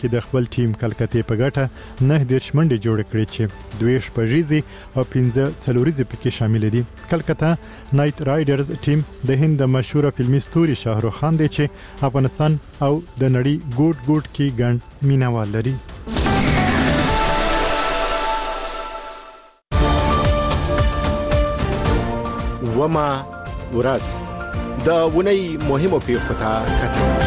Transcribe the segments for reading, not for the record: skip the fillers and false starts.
کې د خپل ټیم کلکته په ګټه 9 منډې جوړ کړې چې 2 شپږیزي او 15 څلوريزي پکې شامل دي. کلکته نایټ رایډرز ټیم د هند مشهور فلمي ستوري شاهرخ خان دی چې افغانستان او د نړۍ ګوټ کې ګڼ مینوال لري. وما ورځ د ونی مهمو پیښو ته کتل.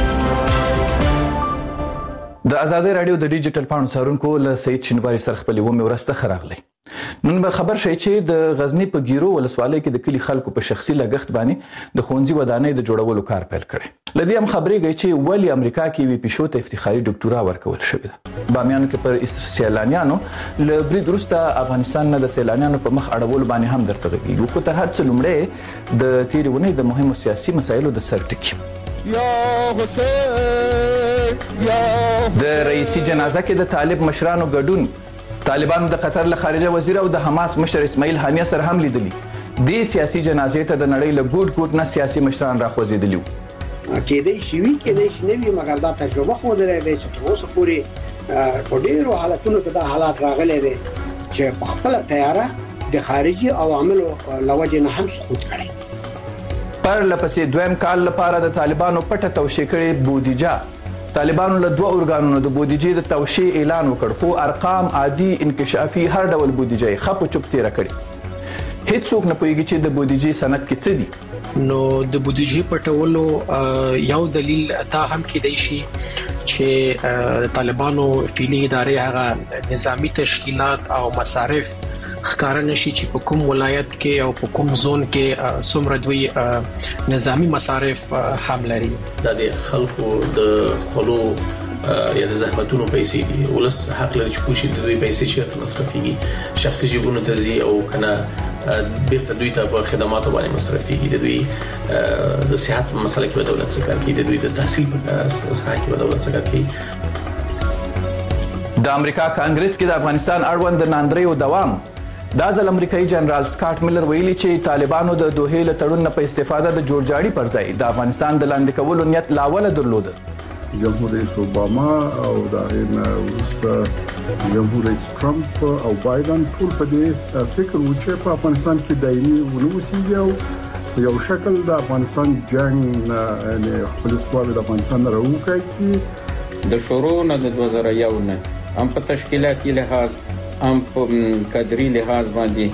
د آزادۍ رادیو د ډیجیټل پاڼو څارونکو له سید شینواری سره خپل ومه ورسته خراغلی. نن به خبر شي چې د غزنی په ګیرو ولسوالۍ کې د کلی خلکو په شخصي لګښت باندې د خونځي ودانۍ د جوړولو کار پیل کړي. لدی هم خبرېږي چې ولی امریکا کې وی پښو ته افتخاري ډاکټورا ورکول شوې ده. بامیانو کې پر سیلانیانو له برید وروسته افغانستان نه د سیلانیانو په مخ اړول باندې هم درته غږیږي. خو تر هر څه لومړی د تیرونې د مهمو سیاسي مسایلو د سرټکی د رئیسي جنازه کې د طالب مشرانو ګډون. طالبانو د قطر له خارجه وزیر او د حماس مشر اسماعیل هانیه سره هم لیدلی. د سیاسي جنازې ته د نړۍ له ګوټ نه سیاسي مشران راخوځېدلی وو. کېدای شي نوی مګر دا تجربه خو درې چې تر اوسه پورې په ډېرو حالتونو کې دا حالات راغلي دي چې په خپل تیاره د خارجي عواملو لوجه نه هم سقوط کړي. پر لپسې دویم کال لپاره د طالبانو پټه توشې کړې بودیجه. طالبانو له 2 ارګانونو د بودیجې د توشې اعلان وکړ خو ارقام عادي انکشافي هر ډول بودیجې خپ چوپ تیر کړي. هیڅوک نه پوهیږي چې د بودیجې سند کې څه دي. نو د بودیجې پټولو یو دلیل دا هم کېدای شي چې طالبانو فعلی ادارې هغه نظامی تشکیلات او مصارف ښکار نشي چې په کوم ولایت کې او په کوم زون کې څومره دوی نظامی مصارف هم لري. د خلکو د خلو یا د زحمتونو پیسې دي. ولس حق لري چې کوشي د دوی پیسې چې مصرفيږي شخصي جیبونو ته ځي او کنه بیرته دوی ته په خدماتو باندې مصرفيږي. د دوی د صحت مسله کې دولت څخه کوي، د دوی د تحصیل په ساحه کې دولت څخه کوي. د امریکا کانګرس کې د افغانستان اړوند د ناندریو دوام. دا ځل امریکایي جنرال سکاټ میلر ویلي چې طالبانو د دوحې له تړون نه په استفاده د جوړجاړي پر ځای د افغانستان د لاندې کولو نیت لاول درلود. جمهور رئیس اوباما او د وروسته جمهور رئیس ټرمپ او بایدن ټول په دې فکر و چې په افغانستان کې دایمي ونوسیږي او یو شکل د افغانستان جنگ نه خپل خپل د افغانستان راوکړي. د شروع نه د 2001 نه هم په تشکیلاتي لحاظ هم په کادري لحاظ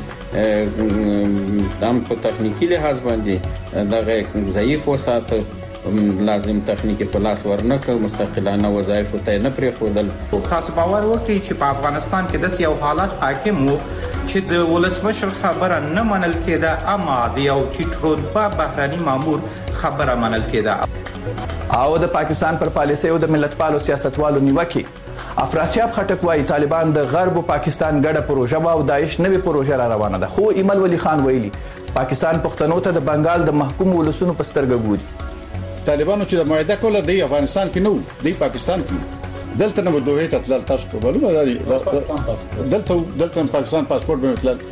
باندې هم په تخنیکی لحاظ باندې دغه ضعیف وسات لازم تخنیکی په لاس ورنکه مستقلانه وظایف ته نه پرې خودل. تاسو باور وکړئ چې په افغانستان کې د یو حالت حاکم وو چې د ولسمشر خبره نه منل کېده اما د یو ټیټ رتبه بهراني مامور خبره منل کېده. او د پاکستان پر پالیسۍ او د ملتپالو سیاستوالو نیوکه. افراسیاب خټک وايي طالبان د غرب او پاکستان ګډه پروژه او داعش نوې پروژه را روانه ده. خو ایمل ولی خان ویلي پاکستان پښتنو ته د بنگال د محکوم ولسونو په سترګه ګوري. طالبانو چې د معاهده کوله د افغانستان کې نو د پاکستان کې دلته نو دوه ته تل تاسو په بلو دلته پاکستان پاسپورت به تل.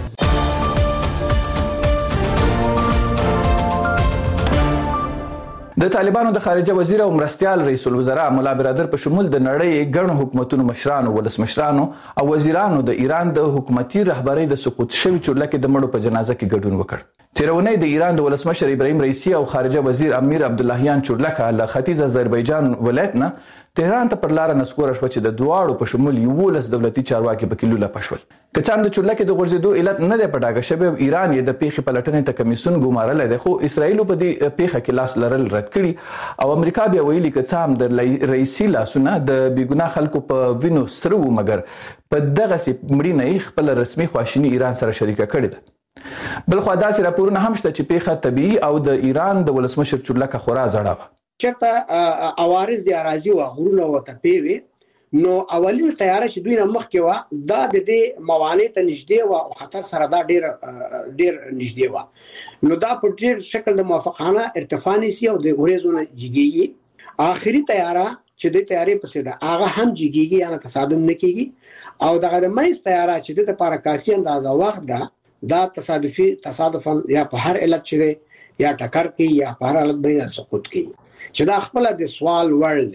د طالبانو د خارجه وزیر او مرستيال رئیس الوزرا مولا برادر په شمول د نړۍ ګڼو حکومتونو مشرانو ولسمشرانو او وزیرانو د ایران د حکومتي رهبری د سقوط شوی چورلکه د مړو په جنازه کې ګډون وکړ. تیرونی د ایران د ولسمشر ابراهیم رئیسی او خارجه وزیر امیر عبداللهیان چورلکه له ختیځ آذربایجان ولایت نه تهران ته پر لار نسکور شو چې د دواړو په شمول یو لس دولتي چارواکي په کلو لا پښول. کچان د چورلکه د غورځېدو علت نه د پټاګه شبه ایران یې د پیخي پلټنې ته کمیسون ګمارل دی خو اسرایل په دې پیخه کې لاس لرل رد کړي او امریکا بیا ویلي چې هم د رئیسی لاسونه د بیګنا خلکو په وینو سره مګر په دغه سي مړینه خپل رسمي خواشینی ایران سره شریکه کړې ده. بل خو داسې راپورونه هم شته چې پیخه طبيعي او د ایران د ولسمشر چورلکه خورا زړه و. چرته عوارض دی راځي او غرونه وته پیوي نو اولین تیار چې دوی مخ کې و دا د دې موانع ته نږدې و او خطر سره دا ډیر نږدې و نو دا په ډیر شکل د موافقانه ارتفاع نسی او د غوړېزونه جګیږي. آخري تیار چې د تیارې پسې دا هغه هم جګیږي یا تصادم نه کیږي او دغه د مېز تیار چې د لپاره کافي اندازه وخت دا تصادفا یا په هر علت چې یا ټکر کوي یا په هر حالت باندې سقوط کوي چې دا خپل د سوال وړ دی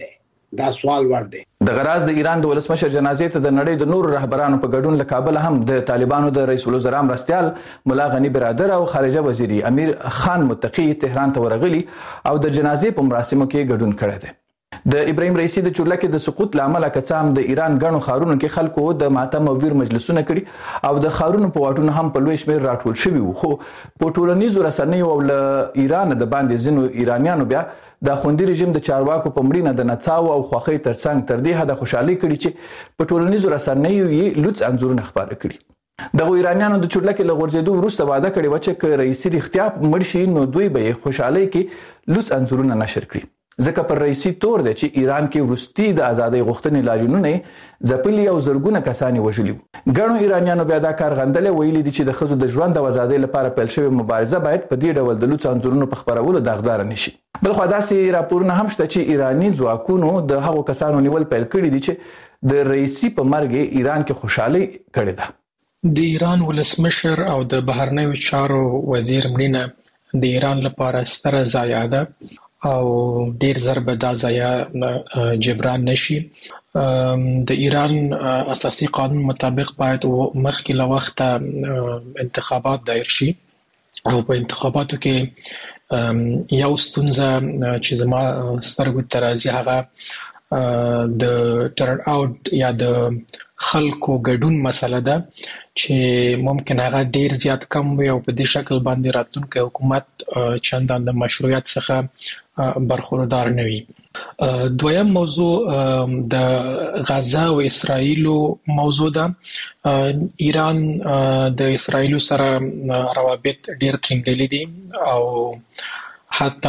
دا سوال ور دی. د غراز د ایران د ولسمشر جنازې ته د نړۍ د نور رهبرانو په ګډون له کابل هم د طالبانو د رئیس الوزرا مرستیال مولا غنی برادر او خارجه وزیر امیر خان متقی تهران ته ورغلي او د جنازې په مراسمو کې ګډون کړی دی. د ابراهیم رئیسی د چورلکې د سقوط لامل کڅام د ایران غنو خارونو کې خلکو د ماتم او ویر مجلسونه کړي او د خارونو په واټونو هم په لوی شمېر راټول شوي وو، خو په ټولنیزو رسنیو او له ایران د باندې ځینو ایرانیانو بیا د خوندي رژیم د چارواکو په مړینه د نڅاو او خوښۍ ترڅنګ تر دې حده خوشحالي کړي چې په ټولنیزو رسنیو یې لوڅ انځورونه خپاره کړي. دغه ایرانیانو د چورلکې له غورځېدو وروسته وعده کړې وه چې که رئیسي رښتیا مړ شي نو دوی به یې خوشحالۍ کې لوڅ انځورونه نشر کړي، ځکه پر رئیسي تور دی چې ایران کې وروستي د ازادۍ غوښتنې لاریونونه ځپلي او زرګونه کسان وژلي وو. ګڼو ایرانیانو بیا دا کار غندلی، ویلي دي چې د ښځو د ژوند او ازادۍ لپاره پیل شوې مبارزه باید په دې ډول د لوڅ انځورونو په خپرولو داغداره نشي. بلخوا داسې راپورونه هم شته چې ایراني ځواکونو د هغو کسانو نیول پیل کړي دي چې د رئیسي په مرګ ایران کې خوشحالي کړې ده. د ایران ولسمشر او د بهرنیو چارو وزیر مړینه د ایران لپاره ستره ضایعه ده او ډیر زر به دا ضایعه جبران نشي. د ایران اساسي قانون مطابق باید مخکې له وخته انتخابات دایر شي او په انتخاباتو کې یو ستونزه چې زما سترګو ته راځي هغه د ټرن آوټ یا د خلکو ګډون مسله ده چې ممکن هغه ډیر زیات کم وي او په دې شکل باندې راتلونکي حکومت چندان د مشروعیت څخه برخوردار نه وي. دویم موضوع د غزه او اسرائیل موضوع ده. ایران د اسرائیل سره روابط ډیر ټینګلي دي او حتی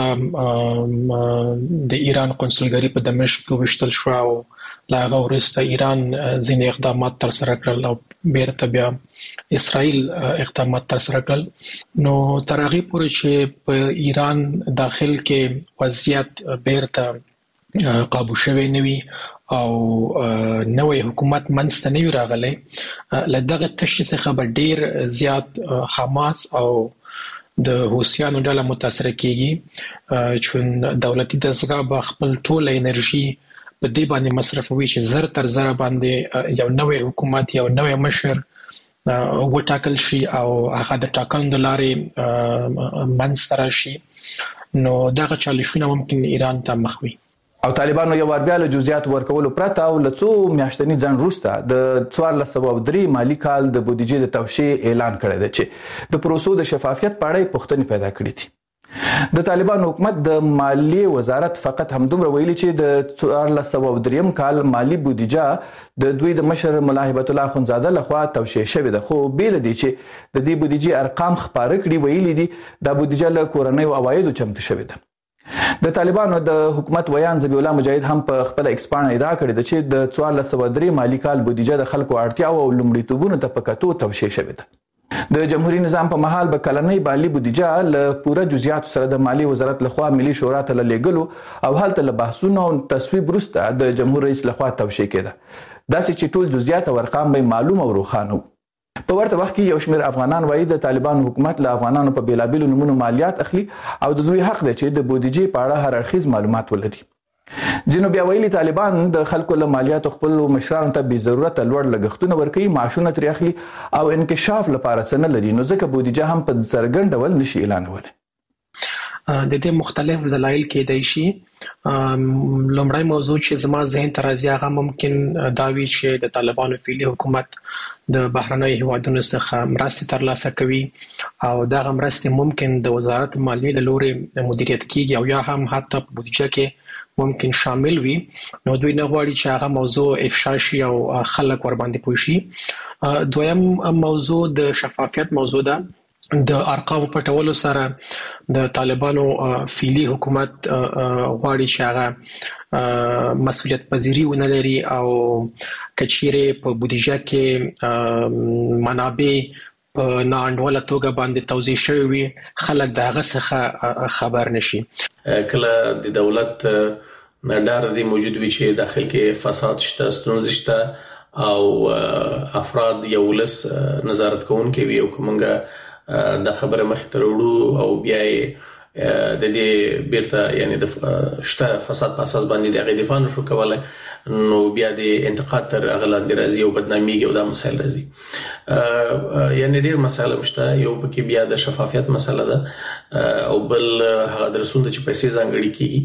د ایران قونسلګری په دمشق کې وشتل شو او لا هغه وروسته ایران ځینې اقدامات تر سره کړل او بیرته بیا اسرائیل اقدامات تر سره کړل. نو تر هغه پورې چې په ایران داخل کې وضعیت بیرته قابو شوی نه وي او نوې حکومت منځته نه وي راغلی، له دغه تشې څخه به ډیر زیات حماس او د حوثیانو ډله متاثر کیږي چې دولتي دستګاه به خپل ټول انرژي په دې باندې مصرفوي چې زر تر زر باندې یو نوې حکومت یو نوې مشر وټاکل شي او هغه د ټاکنو د لارې منځته راشي. نو دغه چالشونه ممکن ایران ته مخ وي. او طالبانو یو بیا له جزئیات ورکولو پرته او له څو میاشتني ځنډ وروسته د 1403 مالی کال د بودیجې د توشیح اعلان کړی دی چې د پروسو د شفافیت په اړه پوښتنې پیدا کړې دي. د طالبانو حکومت د مالیې وزارت فقط همدومره ویلي چې د 1403 کال مالی بودیجه د دوی د مشر ملا هیبت الله اخونزاده لخوا توشیح شوې ده، خو بیل دي چې د دې بودیجې ارقام خپاره کړي. ویلي دي دا بودیجه له کورنیو عوایدو چمتو شوې ده. د طالبانو د حکومت ویان ذبیح الله مجاهد هم په خپل ایکسپانه ادعا کړې ده چې د 1403 مالی کال بودیجه د خلکو اړتیاو او لومړیتوبونو ته په کتو توشیح شوې ده. د جمهوریت نظام په محل به کلنۍ مالی بودیجه له پوره جزئیات سره د مالی وزارت لخوا ملي شورا ته لیږلو او هلته له بحثونو او تصویب وروسته د جمهور رئیس لخوا توشیح کېده، داسې چې ټول جزئیات او ارقام به معلوم او روښانه وو. په ورته وخت کې یو شمېر افغانان وایي د طالبانو حکومت له افغانانو په بیلابیلو نومونو مالیات اخلي او د دوی حق دی چې د بودیجې په اړه هر اړخیز معلومات ولري. ځینو بیا ویلي طالبان د خلکو له مالیاتو خپل مشرانو ته بې ضرورته لوړ لګښتونه ورکوي، معاشونه ترې اخلي او انکشاف لپاره څه نه لري، نو ځکه بودیجه هم په څرګند ډول نشي اعلانولی. د دې مختلف دلایل کېدای شي. لومړی موضوع چې زما ذهن ته راځي هغه ممکن دا وي چې د طالبانو فعلي حکومت د بهرنیو هیوادونو څخه مرستې ترلاسه کوي او دغه مرستې ممکن د وزارت مالیې له لورې مدیریت کیږي او یا هم حتی په بودیجه کې ممکن شامل وي. نو دوی نه غواړي چې هغه موضوع افشا شي او خلک ور باندې پوه شي. دویم موضوع د شفافیت موضوع ده. د ارقامو پټولو سره د طالبانو فعلي حکومت غواړي چې هغه مسؤلیت پذیری ونه لري او کچېرې په بودیجه کې منابع په ناانډوله توګه باندې توزیع شوی وي، خلک د هغه څخه خبر نشي. کله د دولت ډار دی موجود وي چې داخل کې فساد شته، ستونزې شته او افراد یو لس نظارت کوونکي وي او کومنګه د خبره مخ ته وړو او بیا د دې بیرته یعنی د شته فساد په اساس باندې د غي دفاع نشو کولای نو بیا د انتقاد تر اغلاندې راځي او بدنامي او دا مسایل راځي یعنی ډیر مسایل مشته یو پکې بیا د شفافیت مسله ده او بل هغه درسونه چې پیسې ځانګړي کیږي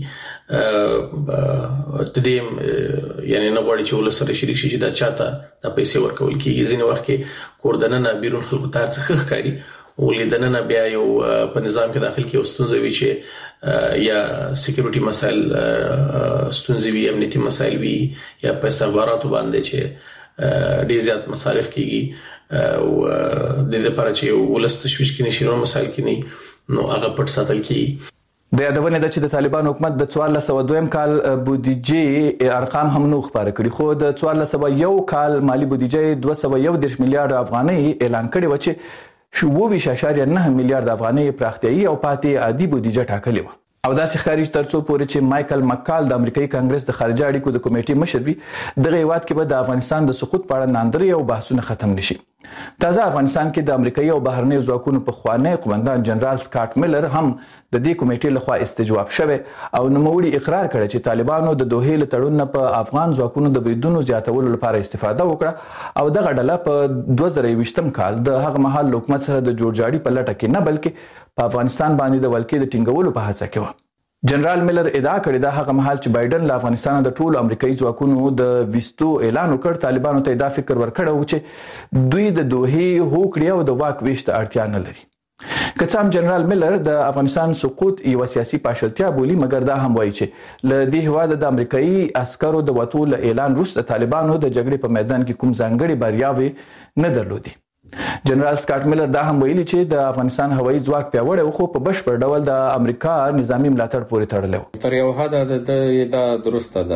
د دې یعنی نه غواړي چې ولسره شریک شي چې دا چاته د پیسې ورکول کیږي ځینې وخت کې کوردنه بیرون خلکو تر څخه ښکاری ولیدنه بیا یو په نظام کې داخل کې ستونزې وي چې یا سکیورټي مسایل ستونزې وي امنیتي مسایل وي یا په استخباراتو باندې چې ډیر زیات مصارف کیږي او د دې لپاره چې ولست تشویش کې نشي مسایل کې نه نو هغه پټ ساتل کیږي د یادونه ده چې د طالبان حکومت د 1402 کال بودیجې ارقام هم نو خبره کړي خو د 1401 کال مالی بودیجې 211 میلیارډ افغانۍ اعلان کړي و چې 24.9 میلیارډ افغانۍ پراختیایي او پاتې عادي بودیجه ټاکلې و او داسې ښکاري ترڅو پورې چې مایکل مکال د امریکایي کانګرس د خارجه اړیکو د کمیټې مشر وي دغه هیواد کې به د افغانستان د سقوط په اړه ناندري او بحثونه ختم نشي تازه افغانستان کې د امریکایي او بهرنیو ځواکونو په خوانی قومندان جنرال سکاټ میلر هم د دې کمیټې لخوا استجواب شوه او نوموړي اقرار کړی چې طالبانو د دوحې له تړون په افغان ځواکونو د بریدونو زیاتولو لپاره استفاده وکړه او دغه ډله په 2020 کال د هغه مهال حکومت سره د جوړجاړي په لټه کې نه بلکې په افغانستان باندې د ولکې د ټینګولو په هڅه کې و جنرال میلر ادعا کړې ده هغه مهال چې بایدن له افغانستان د ټولو امریکایي ځواکونو د وستو اعلان وکړ طالبانو ته دا فکر ورکړو چې دوی د دوحې هوکړې او د واک ویش ته اړتیا نه لري که څه هم جنرال میلر د افغانستان سقوط یو سیاسي پاشلتیا بولی مګر دا هم وایي چې له دې هوا د امریکایي عسکرو د وټو له اعلان وروسته طالبانو د جګړې په میدان کې کوم ځانګړي بریاوې نه درلودي جنرال سکاټ میلر دا هم ویلي چې د افغانستان هوایي ځواک پیاوړی خو په بشپړ ډول د امریکا نظامی ملاتړ پورې تړلی و تر یو حد دا درسته ده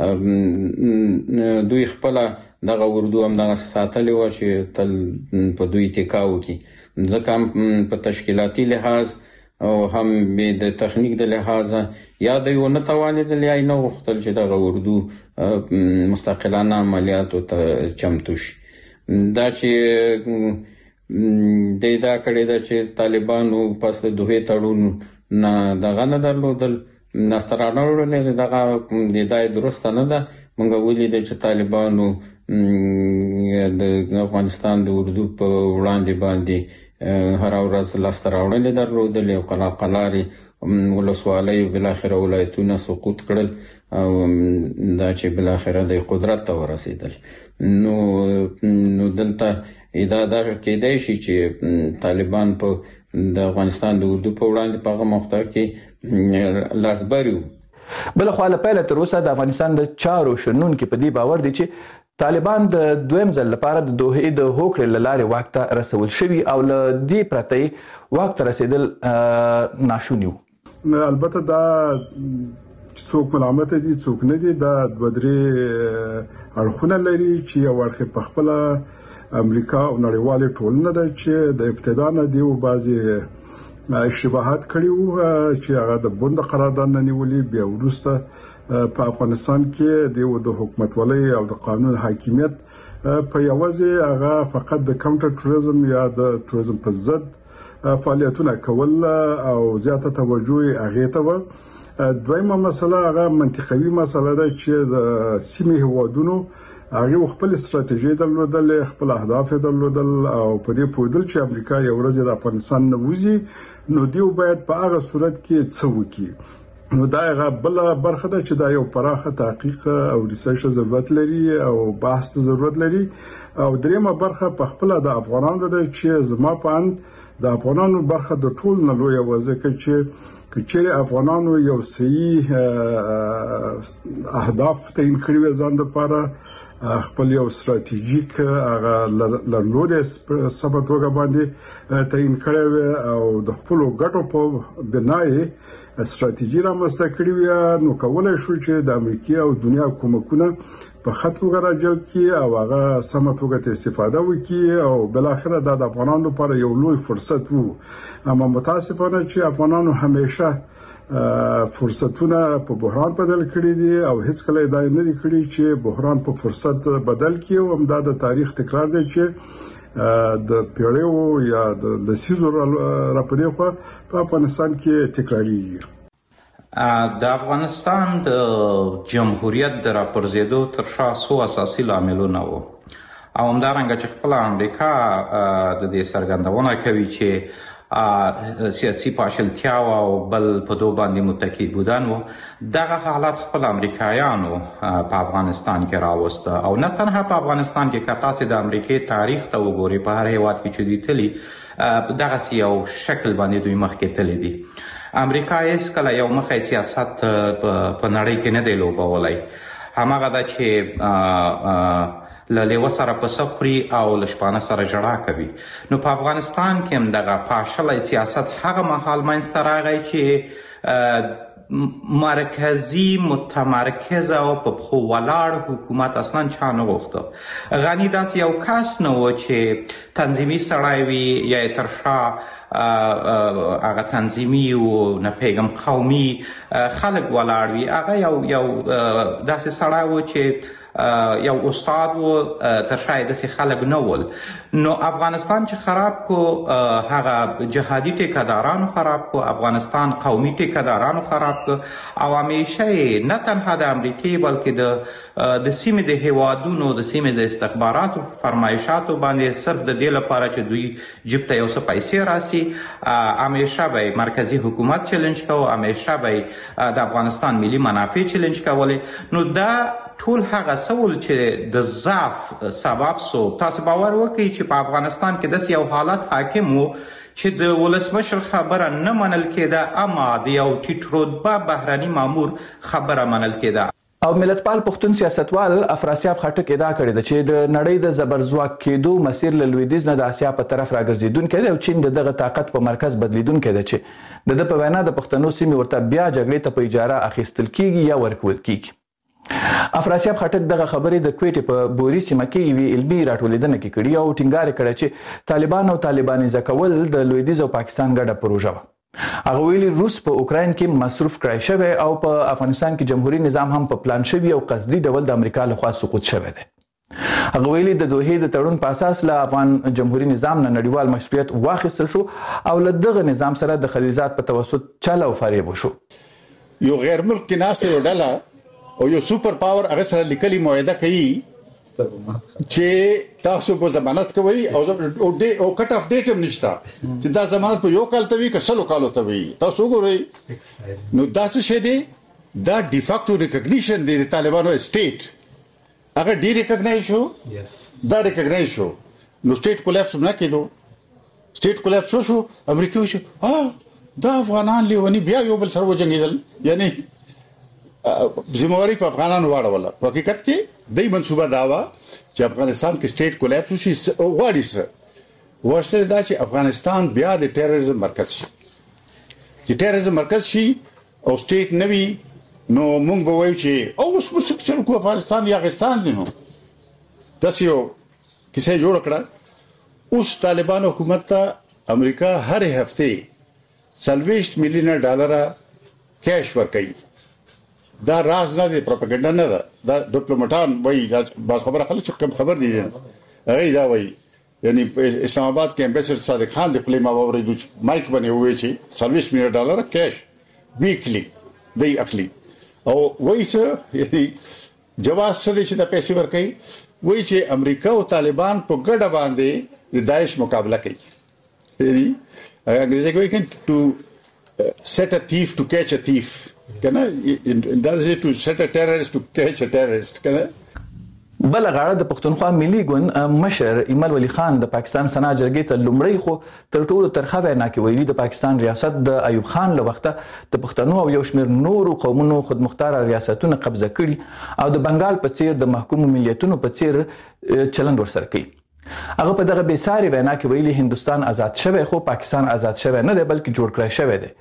دوی خپل دغه اردو هم دغه ساتلې و چې تل په دوی ټیکاو کې ځکه په تشکیلاتي لحاظ او هم د تخنیک د لحاظ یا د یو نه توانیدل یا نه وختل چې دغه اردو مستقلانه عملیاتو ته چمتو شي دا چې دا کړی دا چې طالبانو پس د دوه تړون نه دغه نه درلودل نصرانو نه دغه د درست نه ده موږ ولې د طالبانو د افغانستان د اردو په وړاندې باندې هر ورځ لاستراوړل درلودل او قلاري ولسوالۍ بل اخر ولایتونه سقوط کړل او دا چې بل اخر د قدرت ته ورسېدل نو دلته دا کېدای شي چې طالبان په د افغانستان د اردو په وړاندې په هغه موقع کې لاسبري بل خو له پیله تر اوسه د افغانستان د چارو شنون کې په دې باور دي چې طالبان د دویم ځل لپاره د دوحې د هوکړې لارې واک ته رسول شوي او له دې پرته واک ته رسیدل ناشونی وو البته دا څوک ملامت دي څوک نه دي دا د بدري اړخونه لري چې یو ورخه په خپل امریکا او نړیوالې ټولنه ده چې د ابتدا نه دی او بعضي اشتباهات کړي وو چې هغه د بوند قرارداد نه نیولې بیا ورسته په افغانستان کې د حکومت ولې او د قانون حاکمیت په یوازې هغه فقط د کاونټر ټوریزم یا د ټوریزم په ضد فعالیتونه کول او زیاته توجه هغه ته و دویمه مسله هغه منطقوي مسله ده چې د سیمې هوادونو هغه خپل استراتیژي درلودل خپل اهداف درلودل او په دې پوهیدل چې امریکا یو ورځ د افغانستان نه وځي نو دیو باید په هغه صورت کې څه وکړي نو دا هغه بل برخه ده چې دا یو پراخه تحقیق او ریسرچ ضرورت لري او بحث ضرورت لري او دریمه برخه په خپل د افغانانو ده چې زما په اند د افغانانو برخه د ټول نه لوی وځکه چې کچېره افغانانو یو صحیح اهداف تعین کړی ځان لپاره خپل یو استراتیژیک هغه لرلوده سبب توګه باندې تعین کړی او د خپل ګټو په بنای استراتیژي رامنځته کړې وي نو کولای شو چې د امریکا او دنیا حکومتونه په خط وګرځول کی او هغه سم توګه استفاده وکړي او بل اخر د افغانانو لپاره یو لوی فرصت وو اما متاسفانه چې افغانانو همیشه فرصتونه په بحران بدل کړي دي او هیڅ کله دا نه دي کړي چې بحران په فرصت بدل کړي او همدا د تاریخ تکرار دی چې د پیړیو یا د لسیزو راپدې خو په افغانستان کې تکراریږي. د افغانستان د جمهوریت د راپرزیدو تر شا څو اساسي لاملونه وو او همدارنګه چې خپل امریکا د دې څرګندونه کوي چې سیاسي پاشلتیا او بل په دوه باندې متکی بودن وو. دغه حالات خپل امریکایانو په افغانستان کې راوسته او نه تنها په افغانستان کې که تاسو د امریکای تاریخ ته وګورئ په هر هیواد کې چې دوی تلي دغه یو شکل باندې دوی مخکې تللی دي. امریکا هیڅ کله یو مخی سیاست په نړۍ کې نه دی لوبولی. هماغه ده چې له لیوه سره پسه خوري او له شپانه سره ژړا کوي. نو په افغانستان کې هم دغه پاشلی سیاست هغه مهال منځته راغی چې مرکزی متمرکز او په پښو ولاړ حکومت اصلا چا نه غوښته. غني داسې یو کس نه و چې تنظیمي سړی وي یا تر شا هغه تنظیمي و نه پیغام قومي خلک ولاړ وي. هغه یو داسې سړی و چې یو استاد و تر شا یې داسې خلک نه ول. نو افغانستان چې خراب کو هغه جهادي ټیکهدارانو خراب کو، افغانستان قومي ټیکهدارانو خراب کو او همیشه نه تنها د امریکای بلکې د سیمې د هیوادونو د سیمې د استخباراتو فرمایشاتو باندې صرف د دې لپاره چې دوی جیب ته یو څه پیسې راسي همیشه به مرکزی حکومت چیلنج کوو، همیشه به د افغانستان ملي منافع چیلنج کولې. نو دا ټول هغه سول چې د ضعف سبب سو. تاسو باور وکړئ چې په افغانستان کې داسې یو حالت حاکم و چې د ولسمشر خبره نه منل کېده اما د یو ټیټ رتبه بهرني مامور خبره منل کېده. او ملتپال پښتون سیاستوال افراسیاب خټک ادعا کړې ده چې د نړۍ د زبرځواک کېدو مسیر له لویدیځ نه د اسیا په طرف راګرځېدونکی دی او چین دغه طاقت په مرکز بدلیدونکی ده چې د ده په وینا د پښتنو سیمې ورته بیا جګړې ته په اجاره اخیستل کیږي یا ورکول کیږي. افراسیاب خټک دغه خبرې د کویټې په بوري سیمه کې یوې علمي راټولېدنه کې کړي او ټینګار کړی چې طالبان او طالبانیزه کول د لویدیځ او پاکستان ګډه پروژه وه. هغه ویلي روس په اوکراین کې مصروف کړی شوی او په افغانستان کې جمهوریت نظام هم په پلان شوی او قصدي ډول د امریکا لخوا سقوط شوی دی. هغه ویلي د دوحې د تړون په اساس له افغان جمهوریت نظام نه نړیوال مشروعیت واخیستل شو او له دغه نظام سره د خلیلزاد په توسط چل او فریب وشو. یو غیر ملک کې ناست یو ډله او یو سپر پاور هغه سره لیکلي معاهده کوي چې تاسو په ضمانت کوي او کټ اف ډیټ هم نشته چې دا ضمانت په یو کال ته وي که سلو کالو ته وي. تاسو وګورئ نو دا څه شی دی؟ دا ډی فاکټو ریکګنیشن دی د طالبانو سټیټ. هغه ډی ریکګنایز شو، دا ریکګنایز شو. نو سټیټ کولیپس نه کېدو. سټیټ کولیپس شو امریکا شو دا افغانان لیونی بیا یو بل سره وجنګیدل، یعنی ذمہواری په افغانانو واړوله. په حقیقت کې دای منصوبه داوا چې افغانستان کې سټیټ کولیپس شي او غواړي څه واشته دا چې افغانستان بیا د ټیرریزم مرکز شي. چې ټیرریزم مرکز شي او سټیټ نوي نو مونږ به وایو چې او اوس موږ څنګه کو افغانستان یا افغانستان دی. نو تاسو یو کیسه جوړ کړه. اوس طالبان حکومت ته امریکا هر هفته $40 میلیون کیش ورکوي. دا راز نه دی، پروپاګاندا نه ده. دا ډیپلوماټان وایي باز خبره خلک چې کم خبر دي هغه دا وایي. یعنی اسلام آباد کې امبیسډر صادق خان د خپل ماوري د مایک باندې وایي چې $40 میلیون کیش ویکلی دی اخلي او وایي چې جواز سره چې د پیسې ورکوي. وایي چې امریکا او طالبان په ګډه باندې د داعش مقابله کوي. یعنی انګریزي کوي to set a thief to catch a thief. کنه دا چې to set a terrorist to catch a terrorist. کنه بل غاړه د پښتونخوا ملي ګوند مشر ایمل ولی خان د پاکستان سنا جرګې ته لومړی خو تر ټولو ترخه وینا کې ویلي د پاکستان ریاست د ایوب خان له وخته د پښتنو او یو شمېر نورو قومونو خودمختار ریاستونه قبضه کړي او د بنگال په څیر د محکوم ملیتونو په څیر چلند ورسره کوي. هغه په دغه بیساري وینا کې ویلي هندستان آزاد شوی خو پاکستان آزاد شوی نه دی بلکې جوړ کړی شوی دی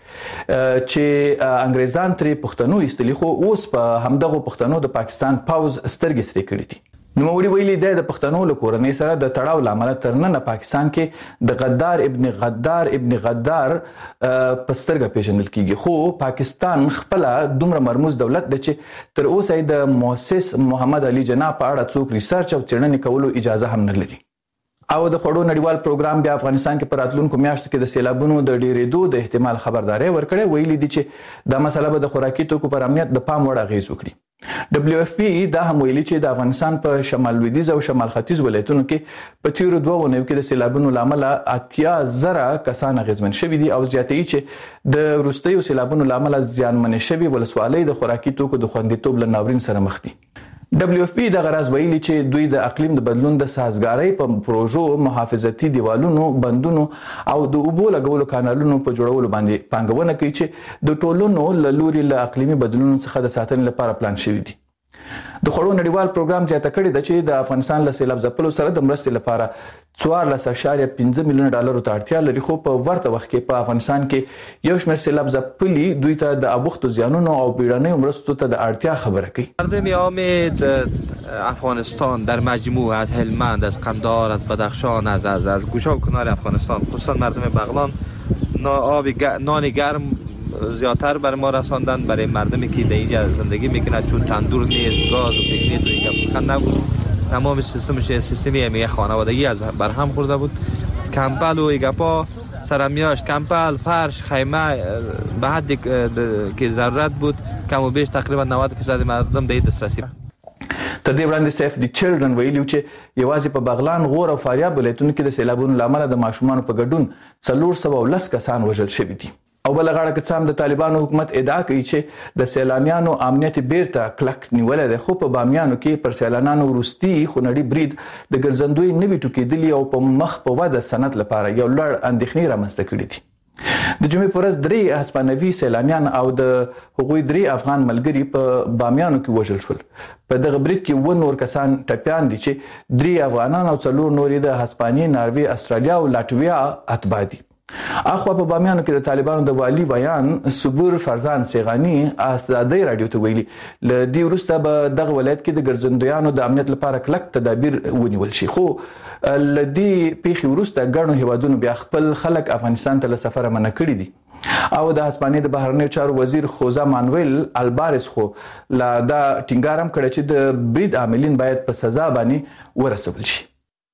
چې انګریزان ترې پښتنو ایستلي خو اوس په همدغه پښتنو د پاکستان پاوز سترګې سرې کړې دي. نوموړي ویلي دی د پښتنو له کورنۍ سره د تړاو له امله تر ننه پاکستان کې د غدار ابن غدار په سترګه پیژندل کیږي خو پاکستان خپل دومره مرموز دولت دی چې تر اوسه د مؤسس محمد علي جناح په اړه څوک ریسرچ او څېړنې کولو اجازه هم نه لري. او د خوړو نړیوال پروګرام بیا افغانستان کې پر راتلونکو میاشتو کې د سیلابونو د ډیرېدو د احتمال خبرداري ورکړې. ویلي دي چې د مسله به د خوراکي توکو پر امنیت د پام وړ اغیز وکړي. WFP دا هم ویلي چې د افغانستان په شمال لویدیځ او شمال ختیځ ولایتونو کې په تیرو 2 ونیو کې د سیلابونو لامل 80,000 کسان اغیزمن شوي دي او زیاتې چې د وروستیو سیلابونو لامل زیانمن شوي ولسوالۍ د خوراکي توکو د خوندیتوب له ناورین سره مخ دي. WFP دا غراز ویلي چې دوی د اقلیم د بدلون د سازګارۍ په پروژو محافظتي دیوالونو بندونو او د اوبو لګولو کانالونو په جوړولو باندې پانګونه کوي چې د ټولنو له لوري له اقلیمي بدلونونو څخه د ساتنې لپاره پلان شوی دي. د خوړو نړیوال پروګرام زیاته کړې ده چې د افغانستان له سیلاب ځپلو سره د مرستې لپاره 14.5 میلیون ډالرو ته اړتیا لري، خو په ورته وخت کې په افغانستان کې یو شمېر سیلاب ځپلي دوی ته د ابوختو زیانونو او بیړنیو مرستو ته د اړتیا خبره کوي. مردم عام افغانستان در مجموع از هلمند، از قندهار، از بدخشان، از گوشه و کنار افغانستان، خصوصا مردم بغلان نان گرم زیادتر برای ما رساندن، برای مردمی که در اینجا زندگی میکنن، چون تندور نیست، گاز و پیکنیت و اینجا سخن نبود. تمام سیستمی یک خانوادگی از برهم خورده بود. کمپل و ایگپا سرمیاش، کمپل، فرش، خیمه به حدی که ضرورت بود کم و بیش تقریبا 90% مردم در دسترسی. تر دې وړاندې سیف دی چلډرن ویلي چې یوازې په بغلان، غور او فاریاب ولایتونو کې د سیلابونو لامل د ماشومانو په ګډون 410 کسان وژل شوي دي. او بل غاړه کې څام د طالبانو حکومت ادعا کوي چې د سیلانیانو امنیت بیرته کلک نیولې ده، خو په بامیانو کې پر سیلانیانو وروستي خونړي برید د ګرځندوی نوي ټوکېدلي او په مخ په وده صنعت لپاره یو لوړ اندېښنې رامنځته کړې دي. د جمعې په ورځ 3 هسپانوي سیلانیان او د هغوی 3 افغان ملګري په بامیانو کې وژل شول. په دغه برید کې 9 نور کسان ټپیان دي چې 3 افغانان او 4 نور د هسپانیې، ناروې، استرالیا او لاتویا اتباع دي. اخوا په بامیانو کې د طالبانو د والی ویان صبور فرزان سیغانی ازادي رادیو ته ویلي ل دې وروسته به دغه ولایت کې د ګرځندویانو د امنیت لپاره کلک تدابیر ونیول شي، خو ل دې پیښې وروسته ګڼو هیوادونو بیا خپل خلک افغانستان ته له سفر منع کړي دي. او د هسپانیې د بهرنیو چارو وزیر خوزا مانویل البارس خو لا دا ټینګار هم کړی چې د برید عاملین باید په سزا باندې ورسول شي.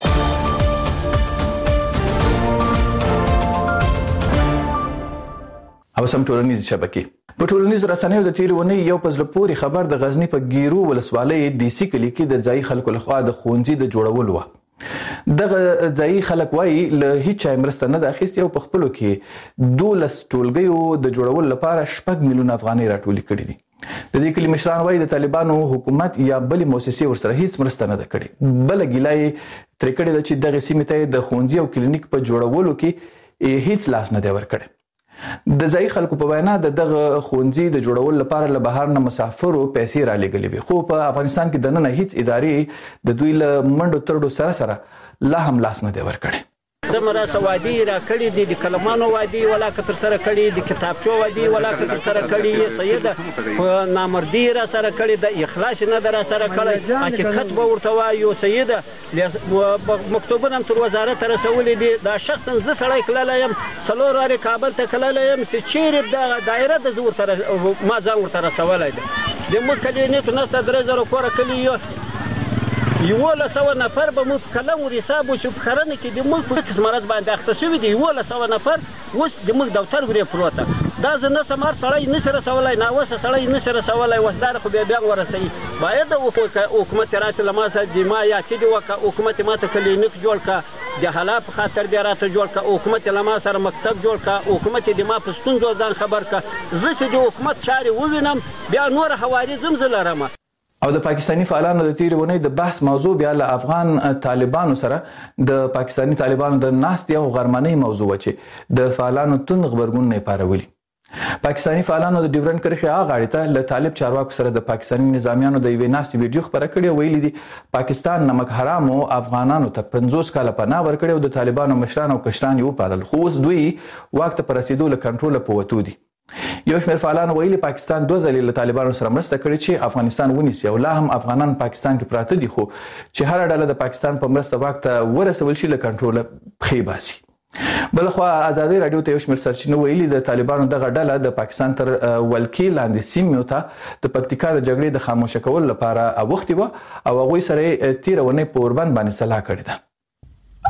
او سم ټولنیز شبکې په ټولنیز رسنیو د تیر ونی یو پزله پوری خبر د غزنی په ګیرو ولسوالۍ دیسی کلی کې د ځای خلکو لخوا د خونځي د جوړولو و. دغه ځای خلک وایي له هیڅ مرسته نه د اخیستي او په خپلو کې 12 ټولګیو د جوړولو لپاره 6 میلیون افغانۍ راټولې کړې دي. د دې کلی مشران وایي د طالبانو حکومت یا بلې مؤسسې ورسره هیڅ مرسته نه ده کړې. بل ګیلای تر کړي د چې دغه سیمې ته د خونځي او کلینیک په جوړولو کې هیڅ لاس نه دی ورکړی. د ځای خلکو په وینا دغه خونځي د جوړولو لپاره له بهر نه مسافرو پیسې را لېږلې وي، خو په افغانستان کې دننه هیڅ ادارې د دوی له منډو ترډو سره لا هم لاس نه دی ورکړی. د مراسته وادي را کړی دي، د کلمانو وادي ولا کتر سره کړی، د کتابچو وادي ولا کتر سره کړی، سیده نامردی را سره کړی، د اخلاص نه در سره کړی، حقیقت به ورته وایو. سیده مکتوبونه تر وزارت رسولې دي. دا شخصا زه سړی کړلی یم، 4 وارې کابل ته کړلی یم چې چیرې د دایره د زه ورته ما ځان ورته رسولی دی. د موږ کلینیک نسته 3000 کوره کلي 1100 نفر به موږ کلم ور حساب وشو په خرنه کې د موږ په څه مرض باندې اخته شوي دي. 1100 نفر اوس د موږ دفتر ورې پروته. دا زه نه سمار سړی نشي رسولی، ناوسه سړی نشي رسولی، وسدار خو بیا ورسوي. باید حکومت راته له ما سره د ما یا چې دی وکړه، حکومت ما ته کلینیک جوړ کړه، د حالات په خاطر بیا راته جوړ کړه، حکومت له ما سره مکتب جوړ کړه، حکومت د ما په ستونزو ځان خبر کړه. زه چې د حکومت چارې ووینم بیا نور حوالې زه لرم. او د پاکستانی فعالانو د تیر ونی د بحث موضوع بیا له افغان طالبانو سره د پاکستانی طالبانو د ناستي او غرمنۍ موضوع چې د فعالانو تون خبرګون نه پاروي. پاکستانی فعالانو د ډیورنډ کرښې غاړې ته له طالب چارواکو سره د پاکستانی نظامیانو د یوې ناستي ویډیو خبره کړې، ویلي دي پاکستان نمک حرام او افغانانو ته 50 کاله پناه ورکړي او د طالبانو مشران او کشران یې وپالل، خو اوس دوی وخت پر رسیدو له کنټرول په وته دي. یو شمېر فعالانو ویلي پاکستان 2 ځلې له طالبانو سره مرسته کړې چې افغانستان ونیسي او لا هم افغانان پاکستان کې پراته دي، خو چې هر ډله د پاکستان په مرسته وخت ورسول شي له کنټرول پخې باسي. بلخوا ازادي رادیو ته یو شمېر سرچینو ویلي د طالبانو دغه ډله د پاکستان تر ولکې لاندې سیمو ته د پکتیکا د جګړې د خاموشه کولو لپاره اوختي و او هغوی سره تیرونه په اوربند باندې صلاح کړې ده.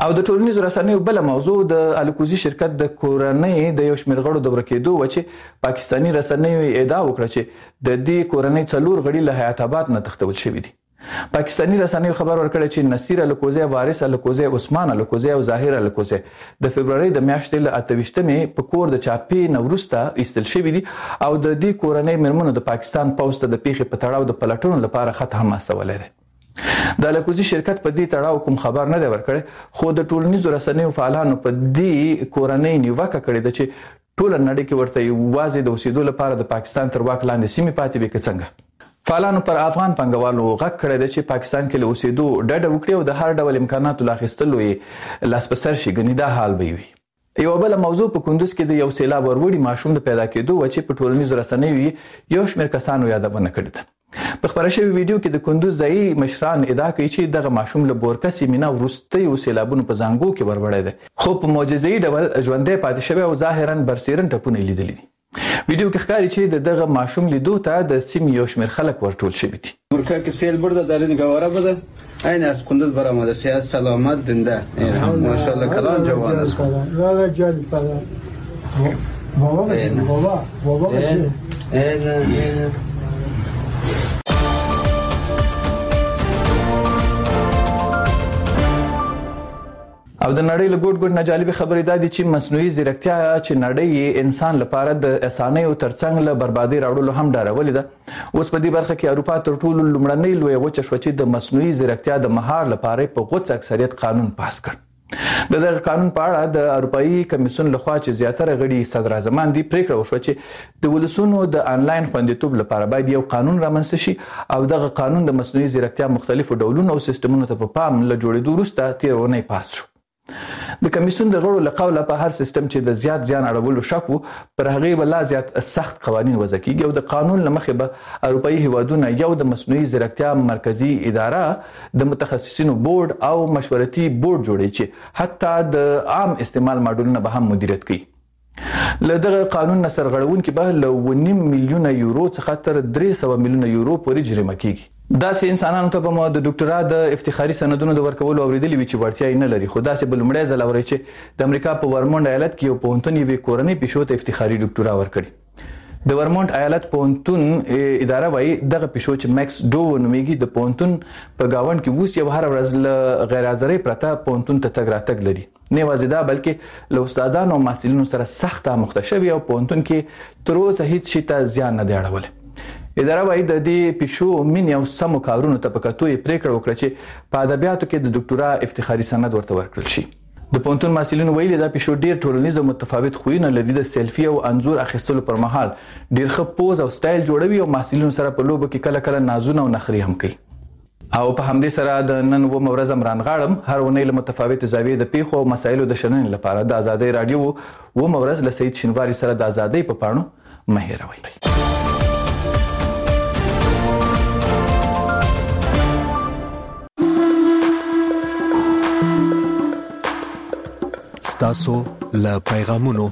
او د ټولنیزو رسنیو بل موضوع د الکوزي شرکت د کورنۍ د یو شمېر غړو د ورکېدو و چې پاکستاني رسنیو ادعا وکړه چې د دې کورنۍ 4 غړي له حیات آباد نه تښتول شوي دي. پاکستاني رسنیو خبر ورکړی چې نصیر الکوزی، وارث الکوزی، عثمان الکوزی او ظاهر الکوزی د فبرवरी د میاشتې له 28مې په کور د چاپی نورسته ایستل شوي دي او د دې کورنۍ مرمنو د پاکستان پوسټ د پیښې په تړاو د پلټونو لپاره خط هم استولې ده. د الکوزی شرکت په دې تړاو کوم خبر نه دی ورکړی، خو د ټولنیزو رسنیو فعالانو په دې کورنۍ نیوکه کړې ده چې ټول نړۍ کې ورته یوازې د اوسېدو لپاره د پاکستان تر واک لاندې سیمې پاتې وي که څنګه. فعالانو پر افغان پنګوالو غږ کړی دی چې پاکستان کې له اوسېدو ډډه وکړي او د هر ډول امکاناتو له اخیستلو یې لاس په سر شي، ګنې دا حال به وي. یو بله موضوع په کندوز کې د یو سیلاب وروړي ماشوم د پیدا کېدو و چې په ټولنیزو رسنیو یې یو شمېر کسانو یادونه کړې ده. په خپره شوي ویډیو کې د کندوز ځایي مشران ادعا کوي چې دغه ماشوم له بورکه سیمې نه وروستیو سیلابونو په زانګو کې وروړی دی، خو په معجزه‌ایي ډول ژوندی پاتې شوی او ظاهراً برسیرن ټپونه لیدلي دي. ویډیو کې ښکاري چې دغه ماشوم لیدو ته د سیمې یو شمېر خلک ورټول شوي دي. مرکک سیل برده در این گواره بده این از کندوز برآمده، صحت سلامت زنده ماشاءالله کلان جوان است. لا جان بابا او د نړۍ له ګوټ نه جالبه خبرې دا دي چې مصنوعي ځیرکتیا چې نړۍ انسان لپاره د اسانیو ترڅنګ له بربادي راوړلو هم ډارولې ده. اوس په دې برخه کې اروپا تر ټولو لومړنۍ لویه وچه شوه چې د مصنوعي ځیرکتیا د مهار لپاره په غوڅ اکثریت قانون پاس کړ. د دغه قانون په اړه د اروپایي کمیسیون لخوا چې زیاتره غړي صدراعظمان دي پریکړه وشوه چې د ولسونو د انلاین خوندیتوب لپاره باید یو قانون رامنځته شي او دغه قانون د مصنوعي ځیرکتیا مختلفو ډولونو او سیستمونو ته په پام له جوړېدو وروسته تېره اونۍ پاس شو. د کمیسیون د غړو له قوله په هر سیستم چې د زیات زیان اړولو شک وو پر هغې به لا زیات سخت قوانین وضع کیږي او د قانون له مخې به اروپایي هیوادونه یو د مصنوعي ځیرکتیا مرکزی اداره، د متخصصینو بورډ او مشورتي بورډ جوړوي چې حتی د عام استعمال ماډلونه به هم مدیریت کوي. له دغه قانون نه سرغړونکي به له 1.5 میلیونه یورو څخه تر 300 میلیونه یورو پورې جریمه کیږي. داسې انسانانو ته به مو د ډاکټرا د افتخاري سندونو د ورکولو اوریدلي وي چې وړتیا یې نه لري، خو داسې به لومړی ځل اورئ چې د امریکا په ورمونډ ایالت کې یو پوهنتون یوې کورنۍ پیشو ته افتخاري ډاکټرا ورکړي. د ورمونټ ایالت پوهنتون اداره وایي دغه پیشو چې میکس ډو نومیږي د پوهنتون په گاوند کې اوس یو هر ورځ له غیر حاضرۍ پرته پوهنتون ته تګ راتګ لري. نه یوازې دا بلکې له استادانو او محصلینو سره سخت آموخته شوي او پوهنتون کې تر اوسه هیڅ شي ته زیان نه دی اړولی. اداره وايي د دې پیشو مینې او سمو کارونو ته په کتو یې پریکړه وکړه چې په ادبیاتو کې د ډاکټرا افتخاري سند ورته ورکړل شي. د پوهنتون محصلینو ویلي دا پیشو ډیر ټولنیز او متفاوت خویونه لري، د سیلفي او انځور اخیستلو پر مهال ډیر ښه پوز او سټایل جوړوي او محصلینو سره په لوبو کې کله کله نازونه او نخري هم کوي. او په همدې سره د نن و مورز امران غاړم هر ونې له متفاوت زاویې د پیښو او مسایلو د شننې لپاره د آزادۍ رادیو و مورز له سید شینواری سره د آزادۍ په پاڼو مهیروي. تاسو له پیغامونو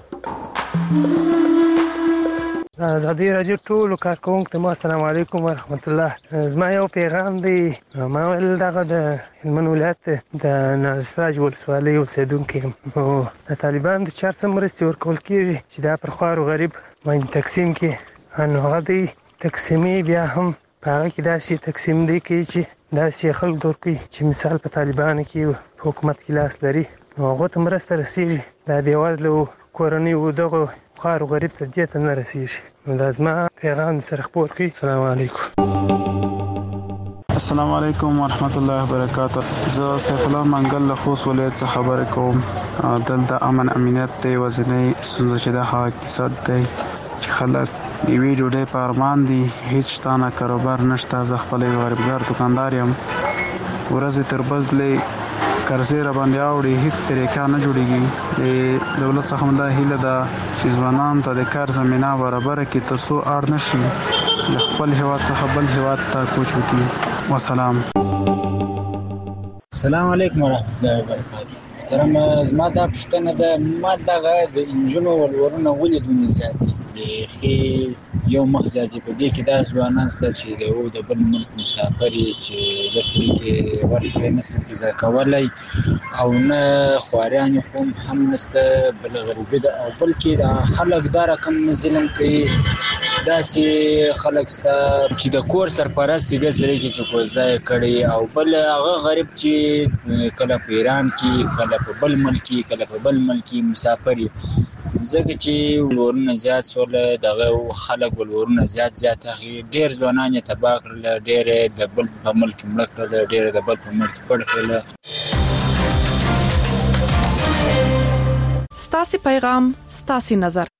آزادۍ رادیو ټولو کارکوونکو ته السلام علیکم ورحمت الله. زما یو پیغام دی، ما ویل دغه د هلمند ولایت د نارسراج ولسوالۍ اوسېدونکی یم او د طالبانو د چار څه مرستې ورکول کېږي چې دا پر خوار و غریب باندې تقسیم کړي، نو هغه دی تقسیمي بیا هم په هغه کې داسې تقسیم دی کوي چې داسې خلک ورکوي چې مثال په طالبانو کې په حکومت کې لاس لري نو هغو ته مرسته رسېږي، دا بېوزلو کورنیو دغو خوار و غریب ته دې ته نه رسېږي. نو دا زما پیغام سره خپور کړي. السلام علیکم. السلام علیکم ورحمت الله وبرکاته. زه سیف الله منګل له خوست ولایت څخه خبرې کوم. دلته امن امنیت دی ورځنی ستونزه چې د هغه اقتصاد دی چې خلک د یوې ډوډۍ په ارمان دي، هیڅ شته نه، کاروبار نشته. زه خپل یو غریبګار دوکاندار یم، ورځې تر بزلې قرضې را باندې اوړي، هیڅ طریقه نه جوړېږي. د دولت څخه هم دا هیله ده چې ځوانانو ته د کار زمینه برابره کړي تر څو اړ نه شي له خپل هېواد څخه بل هېواد ته کوچ وکړي. وسلام. السلام علیکم ورحمت الله وبرکاته. زما دا پوښتنه ده، ما دغه د انجونو ولورونه ولې دومره زیات دي؟ خې یو مخ ځي په دې کې دا ځوانان ست چې د بل ملک مسافر چې د طریقې ورته نشي ځای کولای او نه خواريان هم نسته بل غریبي ده او بلکې د خلک دا رقم ظلم کوي داسې خلک ست چې د کور سرپرست دې سره چې کوزده کړي او بل هغه غریب چې کله په ایران کې کله په بل ملک کې کله په بل ملک کې مسافر زګ چې ورونه زیات سول دغه خلک ولورونه زیات هغه ډیر ځوانان یې تباہ کړل ډیر د بل په ملک ملک کړل ډیر د بل په ملک پړ کړل. ستاسي پیغام ستاسي نظر.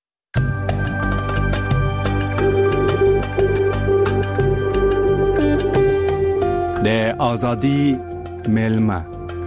د آزادی میلمه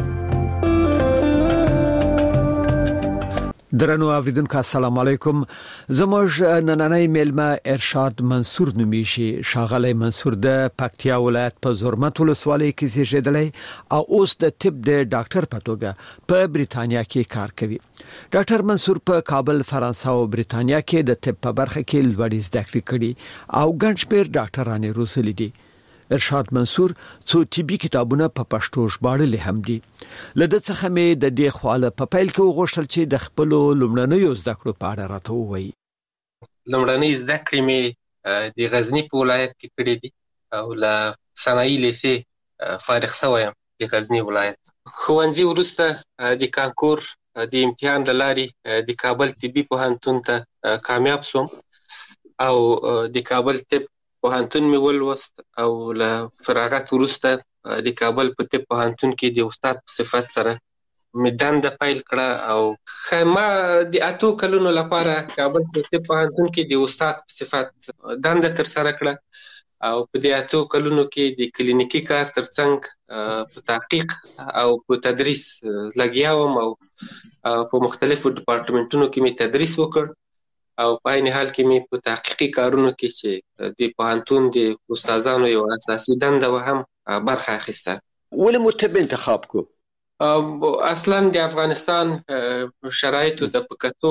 درنو اوریدونکو السلام علیکم. زموږ نننۍ میلمه ارشاد منصور نومیشي. ښاغلی منصور د پکتیا ولایت په زرمت ولسوالۍ کې زیږیدلی او اوس د طب د ډاکټر په توګه په بریتانیا کې کار کوي. ډاکټر منصور په کابل، فرانسه او بریتانیا کې د طب په برخه کې لوړې زده کړې کړې او ګڼ شمېر ډاکټرانې روزلي دي. ارشاد منصور څو طبي کتابونه په پښتو ژباړلي هم دي. لده څخه مې د دې خواله په پیل کې وغوښتل چې د خپل لومړنیو زده کړو په اړه راته ووایي. لومړنۍ زده کړې مې د غزنی په ولایت کې کړې دي او له صنایع لیسې فارغ شوم د غزنی ولایت. ښوونځي وروسته د کانکور د امتحان له لارې د کابل طبي پوهنتون ته کامیاب شوم او د کابل طب پوهنتون مې ولوست او له فراغت وروسته د کابل په طب پوهنتون کې د استاد په صفت سره مې دنده پیل کړه او ما د 8 کلونو لپاره کابل په طب پوهنتون کې د استاد په صفت دنده تر سره کړه او په دې 8 کلونو کې د کلینیکي کار ترڅنګ په تحقیق او په تدریس لګیا وم او په مختلفو ډپارټمنټونو کې مې تدریس وکړ او په عین حال کې مې په تحقیقي کارونو کې چې د پوهنتون د استادانو یو اساسي دنده و هم برخه اخیسته. ولې مو طب انتخاب کو؟ اصلا د افغانستان شرایطو ته په کتو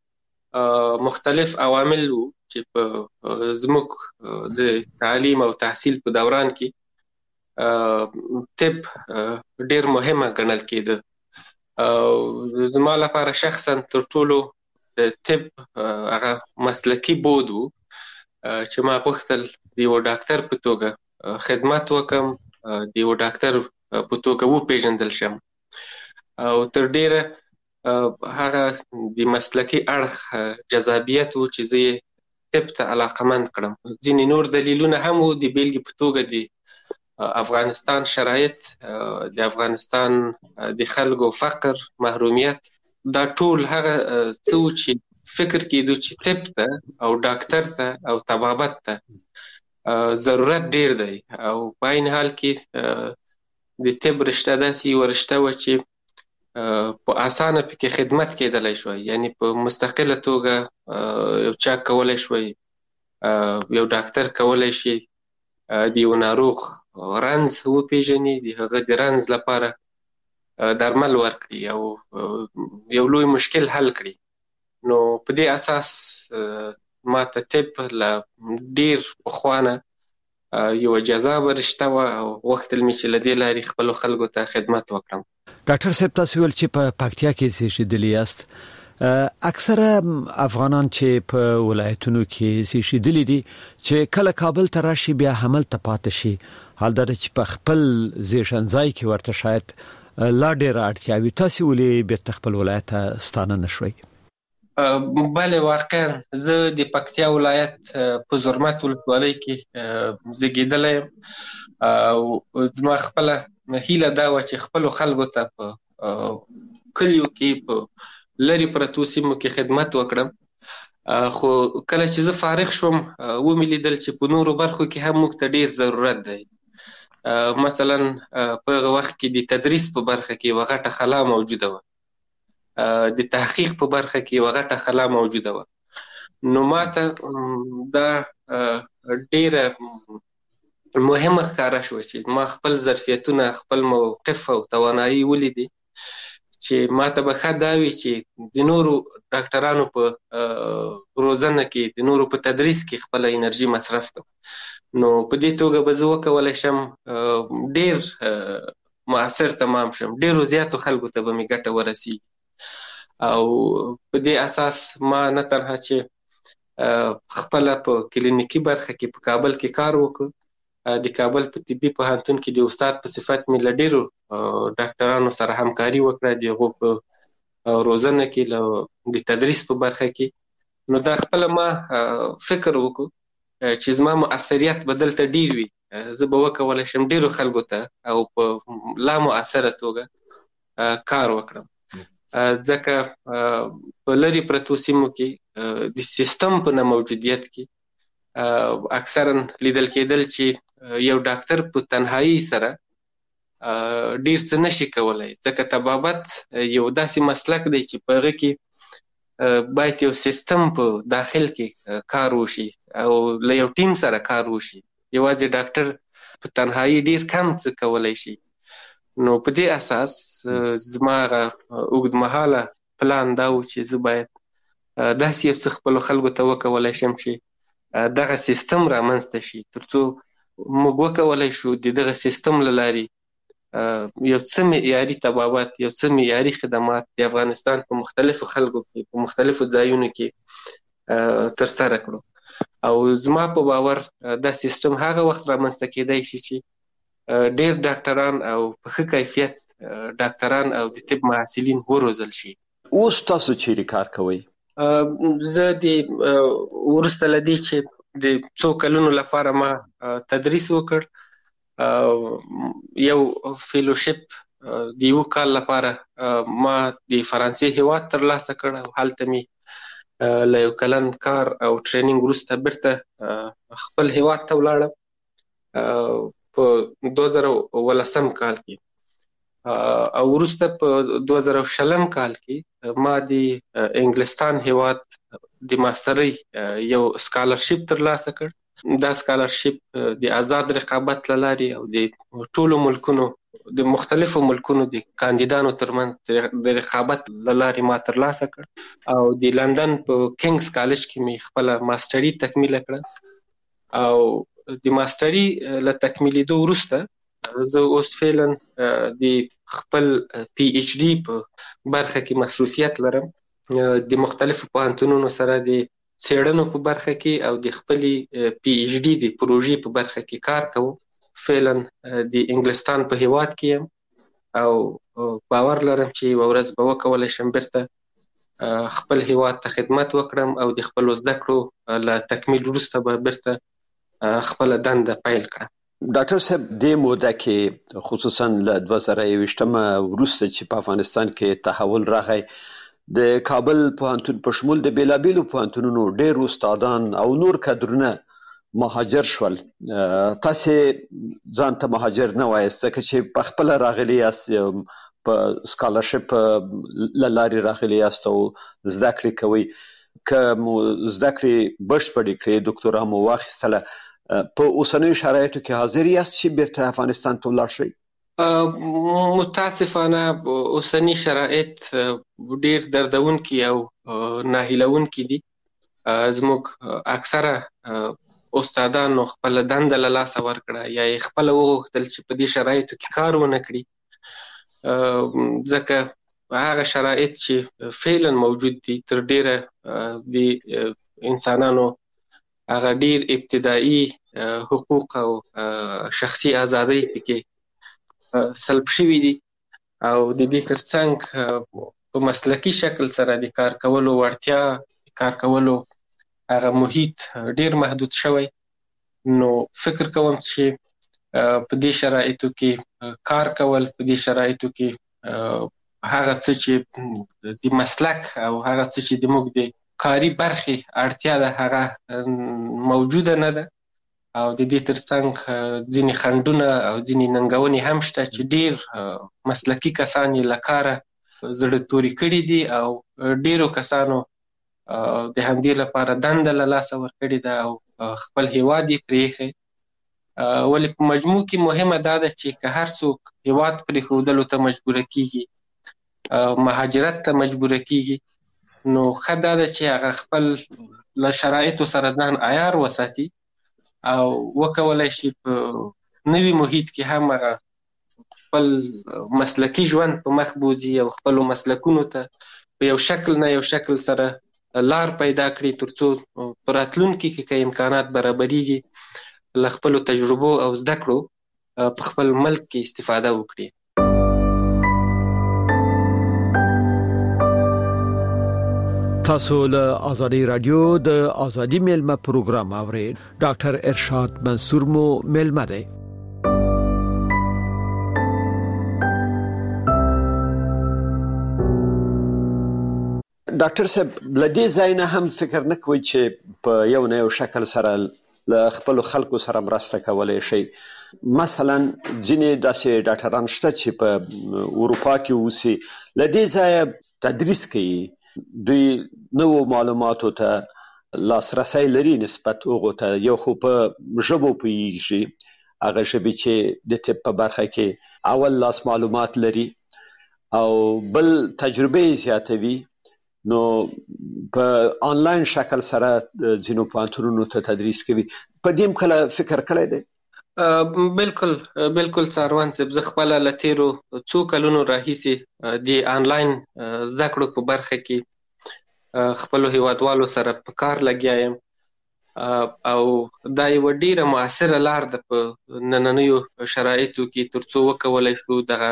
مختلف عوامل وو چې په زموږ د تعلیم او تحصیل په دوران کې طب ډیر مهمه ګڼل کېده. زما لپاره شخصا تر ټولو د طب هغه مسلکی بود وو چې ما غوښتل د یو ډاکټر په توګه خدمت وکم، د یو ډاکټر په توګه وپېژندل شم او تر ډیره هغه د مسلکی اړخ جذابیت وو چې زه طب ته علاقمند کړم. ځینې نور دلیلونه هم وو، د بیلګې په توګه د افغانستان شرایط، د افغانستان د خلکو فقر، محرومیت، دا ټول هغه څه چې فکر کېدو چې طب ته او ډاکټر ته او طبابت ته ضرورت ډیر دی او په عین حال کې د طب رشته داسې یوه رشته وه چې په اسانه پکې خدمت کېدلی شوی، یعنی په مستقله توګه یو چا کولی شوی، یو ډاکټر کولی شي د یو ناروغ رنځ وپېژني، د هغه د رنځ لپاره درمل ورکړي او یو لوی مشکل حل کړي. نو په دې اساس ما ته طب له ډیر پخوانه یو جذابه رشته وه او غوښتل مې چې له دې لارې خپلو خلکو ته خدمت وکړم. ډاکټر صاحب، تاسو ویل چې په پکتیا کې زیږیدلي یاست. اکثره افغانان چې په ولایتونو کې زیږیدلي دي چې کله کابل ته راشي بیا هملته پاتې شي، حال دا چې په خپل زیږنځای کې ورته شاید لا ډېره اړتیا وي، تاسې ولې بیرته خپل ولایت ته ستانه نه شوئ؟ بله، واقعا زه د پکتیا ولایت په زرمت ولسوالۍ کې زیږېدلی یم او زما خپله هیله دا وه چې خپلو خلکو ته په کلیو کې په لرې پرتو سیمو کې خدمت وکړم. خو کله چې زه فارغ شوم ومې لیدل چې په نورو برخو کې هم موږ ته ډیر ضرورت دی. مثلا په هغه وخت کې د تدریس په برخه کې یوه غټه خلا موجوده وه، د تحقیق په برخه کې یوه غټه خلا موجوده وه. نو ما ته دا ډیره مهمه ښکاره شوه چې ما خپل ظرفیتونه، خپل موقف او توانایي ولیدې چې ماته به ښه دا وي چې د نورو ډاکټرانو په روزنه کې د نورو په تدریس کې خپل انرژي مصرف کړم. نو په دې توګه به زه وکولی شم ډیر مؤثر تمام شم، ډیرو زیاتو خلکو ته به مې ګټه ورسیږي. او په دې اساس ما نه تنها چې خپل په کلینیکي برخه کې په کابل کې کار وکړ، د کابل په طبي پوهنتون کې د استاد په صفت مې له ډیرو ډاکټرانو سره همکاري وکړه د هغو په روزنه کې د تدریس په برخه کې. نو دا خپل ما فکر وکړ چې زما مؤثریت به دلته ډیر وي، زه به وکولی شم ډیرو خلکو ته او په لا مؤثره توګه کار وکړم. ځکه په لرې پرتو سیمو کې د سیستم په نه موجودیت کې اکثرا لیدل کېدل چې یو ډاکټر په تنهایی سره ډیر څه نشي کولای، ځکه طبابت یو داسې مسلک دی چې په هغه کې باید یو سیستم په داخل کې کار وشي او له یو ټیم سره کار وشي. یوازې ډاکټر په تنهایی ډیر کم څه کولای شي. نو په دې اساس زما اوږدمهاله پلان دا و چې زه باید داسې یو څه خپلو خلکو ته وکولی شم چې دغه سیستم رامنځته شي، تر څو موږ وکولی شو د دغه سیستم له لارې یو څه معیاري طبابت، یو څه معیاري خدمات د افغانستان په مختلفو خلکو کې په مختلفو ځایونو کې ترسره کړو. او زما په باور دا سیستم هغه وخت رامنځته کېدای شي چې ډیر ډاکټران او په ښه کیفیت ډاکټران او د طب محصلین وروزل شي. اوس تاسو چیرې کار کوئ؟ زه د وروسته له دې چې د څو کلونو لپاره ما تدریس وکړ، یو فیلوشپ د یو کال لپاره ما د فرانسې هیواد ترلاسه کړ او هلته مې له یو کلن کار او ټریننګ وروسته بیرته خپل هیواد ته ولاړم په 2018 کال کې. او وروسته په 2020 کال کې ما د انګلستان هیواد د ماسترۍ یو سکالرشپ ترلاسه کړ. دا سکالرشپ د آزاد رقابت له لارې او د ټولو ملکونو د مختلفو ملکونو د کاندیدانو ترمنځ د رقابت له لارې ما ترلاسه کړ او د لندن په کینګز کالج کې مې خپله ماستري تکمیله کړه. او د ماستري له تکمیلېدو وروسته زه اوس فعلا د خپل پی ایچ ډي په برخه کې مصروفیت لرم، د مختلفو پوهنتونونو سره د څېړنو په برخه کې او د خپلې پی ایچ ډي د پروژې په برخه کې کار کوم. فعلا د انګلستان په هیواد کې یم او باور لرم چې یوه ورځ به وکولی شم بیرته خپل هیواد ته خدمت وکړم او د خپلو زده کړو له تکمیل وروسته به بیرته خپل دنده پیل کړم. ډاکټر صاحب د موده کې خصوصا له 2021 وروسته چې په افغانستان کې تحول راغی، د کابل پوهنتون په شمول د بیلابیلو پوهنتونونو ډېر استادان او نور کادرونه مهاجر شول. تاسو ځان ته مهاجر نه وایست ځکه چې په خپل راغلی یاست، په سکالرشپ له لارې راغلی یاست او زده کړې کوئ. که مو زده کړې بشپړې کړې، ډاکټورا مو واخیستله، په اوسنیو شرایطو کې حاضر یاست چې بیرته افغانستان ته ولاړ شئ؟ متاسفانه اوسنی شرایط ډیر دردونکي او ناهیلونکي دي. زموږ اکثره استادانو خپل دنده له لاسه ورکړه یا یې خپله وغوښتل چې په دې شرایطو کې کار ونه کړي، ځکه هغه شرایط چې فعلا موجود دي تر ډیره د انسانانو هغه ډیر ابتدایي حقوق او شخصي ازادۍ پکې سلب شوي دي او د دې ترڅنګ په مسلکي شکل سره د کار کولو وړتیا، کار کولو هغه محیط ډیر محدود شوی. نو فکر کوم چې په دې شرایطو کې کار کول، په دې شرایطو کې هغه څه چې د مسلک او هغه څه چې د موږ د کاري برخې اړتیا ده هغه موجوده نه ده. او د دې ترڅنګ ځینې خنډونه او ځینې ننګونې هم شته چې ډیر مسلکي کسان یې له کاره زړه توري کړي دي او ډیرو کسانو د همدې لپاره دنده له لاسه ورکړې ده او خپل هیواد یې پرېښی. ولې په مجموع کې مهمه دا ده چې که هر څوک هیواد پرېښودلو ته مجبوره کیږي، مهاجرت ته مجبور کیږي، نو ښه دا ده چې هغه خپل له شرایطو سره ځان عیار وساتي او وکولای شي په نوي محیط کې هم هغه خپل مسلکي ژوند په مخ بوځي او خپلو مسلکونو ته په یو شکل نه یو شکل سره لار پیدا کړي، ترڅو په راتلونکي کې که امکانات برابرېږي له خپلو تجربو او زده کړو په خپل ملک کې استفاده وکړي. تاسو له آزادی رادیو د آزادی میلمه پروګرام اورئ. ډاکټر ارشاد منصور مو میلمه دی. ډاکټر صاحب لدې ځای نه هم فکر نه کوئ چې په یو نه یو شکل سره له خپلو خلکو سره مرسته کولی شئ؟ مثلا ځینې داسې ډاکټران شته چې په اروپا کې اوسي، لدې ځایه تدریس کوي، دوی نوو معلوماتو ته لاسرسی لري نسبت هغو ته، یو خو په ژبو پوهیږي، هغه ژبې چې د طب په برخه کې اول لاس معلومات لري، او بل تجربه زیاتوي، نو په آنلاین شکل سره ځینو پوهنتونونو ته تدریس کوي. په دې هم کله فکر کړی دی؟ بالکل څاروان صاحب، زه خپله له تېرو څو کلونو راهیسې د آنلاین زده کړو په برخه کې خپلو هیوادوالو سره په کار لګیا یم، او دا یوه ډیره مؤثره لار ده په نننیو شرایطو کې، ترڅو وکولی شو دغه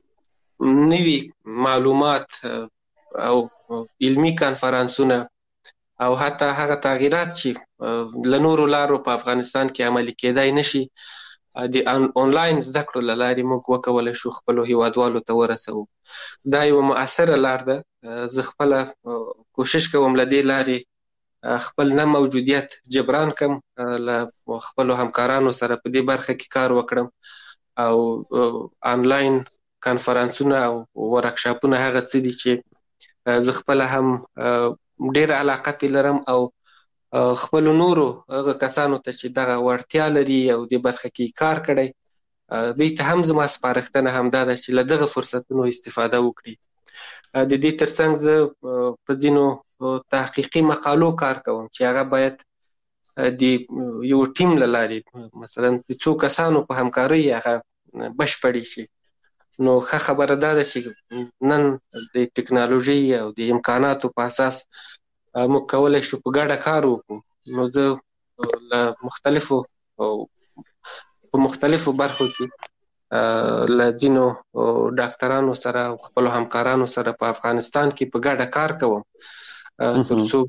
نوي معلومات او علمي کانفرانسونه او حتی هغه تغییرات چې له نورو لارو په افغانستان کې عملي کېدای نشي، د آنلاین زده کړو له لارې موږ وکولی شو خپلو هیوادوالو ته ورسوو. دا یوه مؤثره لار ده. زه خپله کوشش کوم له دې لارې خپل نه موجودیت جبران کم، له خپلو همکارانو سره په دې برخه کې کار وکړم، او آنلاین کانفرانسونه او ورکشاپونه هغه څه دي چې زه خپله هم ډېره علاقه پې لرم، او خپلو نورو هغه کسانو ته چې دغه وړتیا لري او دې برخه کې کار کړی، دوی ته هم زما سپارښتنه همدا ده چې له دغه فرصتونو استفاده وکړي. د دې ترڅنګ زه په ځینو تحقیقي مقالو کار کوم چې هغه باید د یو ټیم له لارې، مثلا د څو کسانو په همکارۍ هغه بشپړې شي. نو ښه خبره دا ده چې نن د ټکنالوژي او د امکاناتو په اساس موږ کولی شو په ګډه کار وکړو. نو زه له مختلفو برخو کې له ځینو ډاکټرانو سره او خپلو همکارانو سره په افغانستان کې په ګډه کار کوم، ترڅو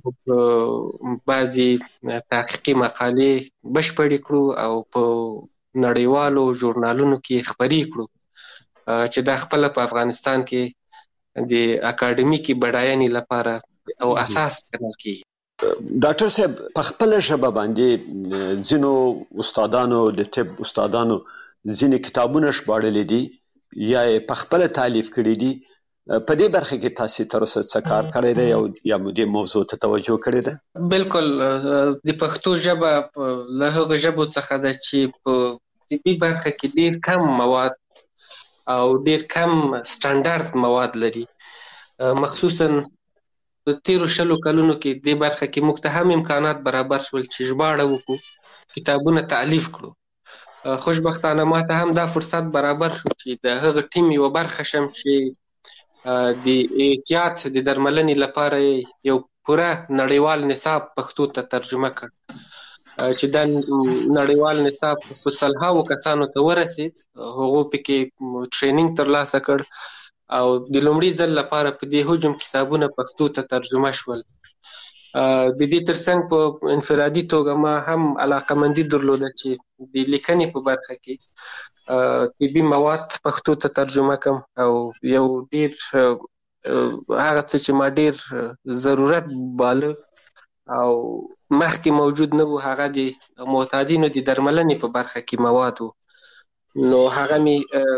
بعضې تحقیقي مقالې بشپړې کړو او په نړیوالو ژورنالونو کې خپرې کړو، چې دا خپله په افغانستان کې د اکاډمیکي بډاینې لپاره او اساس ګڼل کېږي. ډاکټر صاحب په خپله ژبه باندې ځینو استادانو د طب استادانو ځینې کتابونه ژباړلي دي یا یې په خپله تالیف کړي دي، په دې برخه کې تاسو تر اوسه څه کار کړی دی او یا مو دې موضوع ته توجه کړې ده؟ بالکل، د پښتو ژبه له هغو ژبو څخه ده چې په طبي برخه کې ډېر کم مواد او ډېر کم سټانډرد مواد لري، مخصوصا د تیرو 20 کلونو کې دې برخه کې موږ ته هم امکانات برابر شول چې ژباړه وکړو، کتابونه تالیف کړو. خوشبختانه ما ته هم دا فرصت برابر شو چې د هغه ټیم یوه برخه شم چې د احتیاط د درملنې لپاره یو پوره نړیوال نصاب پښتو ته ترجمه کړ، چې دا نړیوال نصاب په سلهاوو کسانو ته ورسید. هغو پکې ټریننګ ترلاسه کړ او د لومړي ځل لپاره په دې حجم کتابونه پښتو ته ترجمه شول. د دې ترڅنګ په انفرادي توګه ما هم علاقمندي درلوده چې د لیکنې په برخه کې طبي مواد پښتو ته ترجمه کړم، او یو ډېر هغه څه چې ما ډېر ضرورت باله او مخکې موجود نه و، هغه د معتادینو د درملنې په برخه کې مواد و. نو هغه می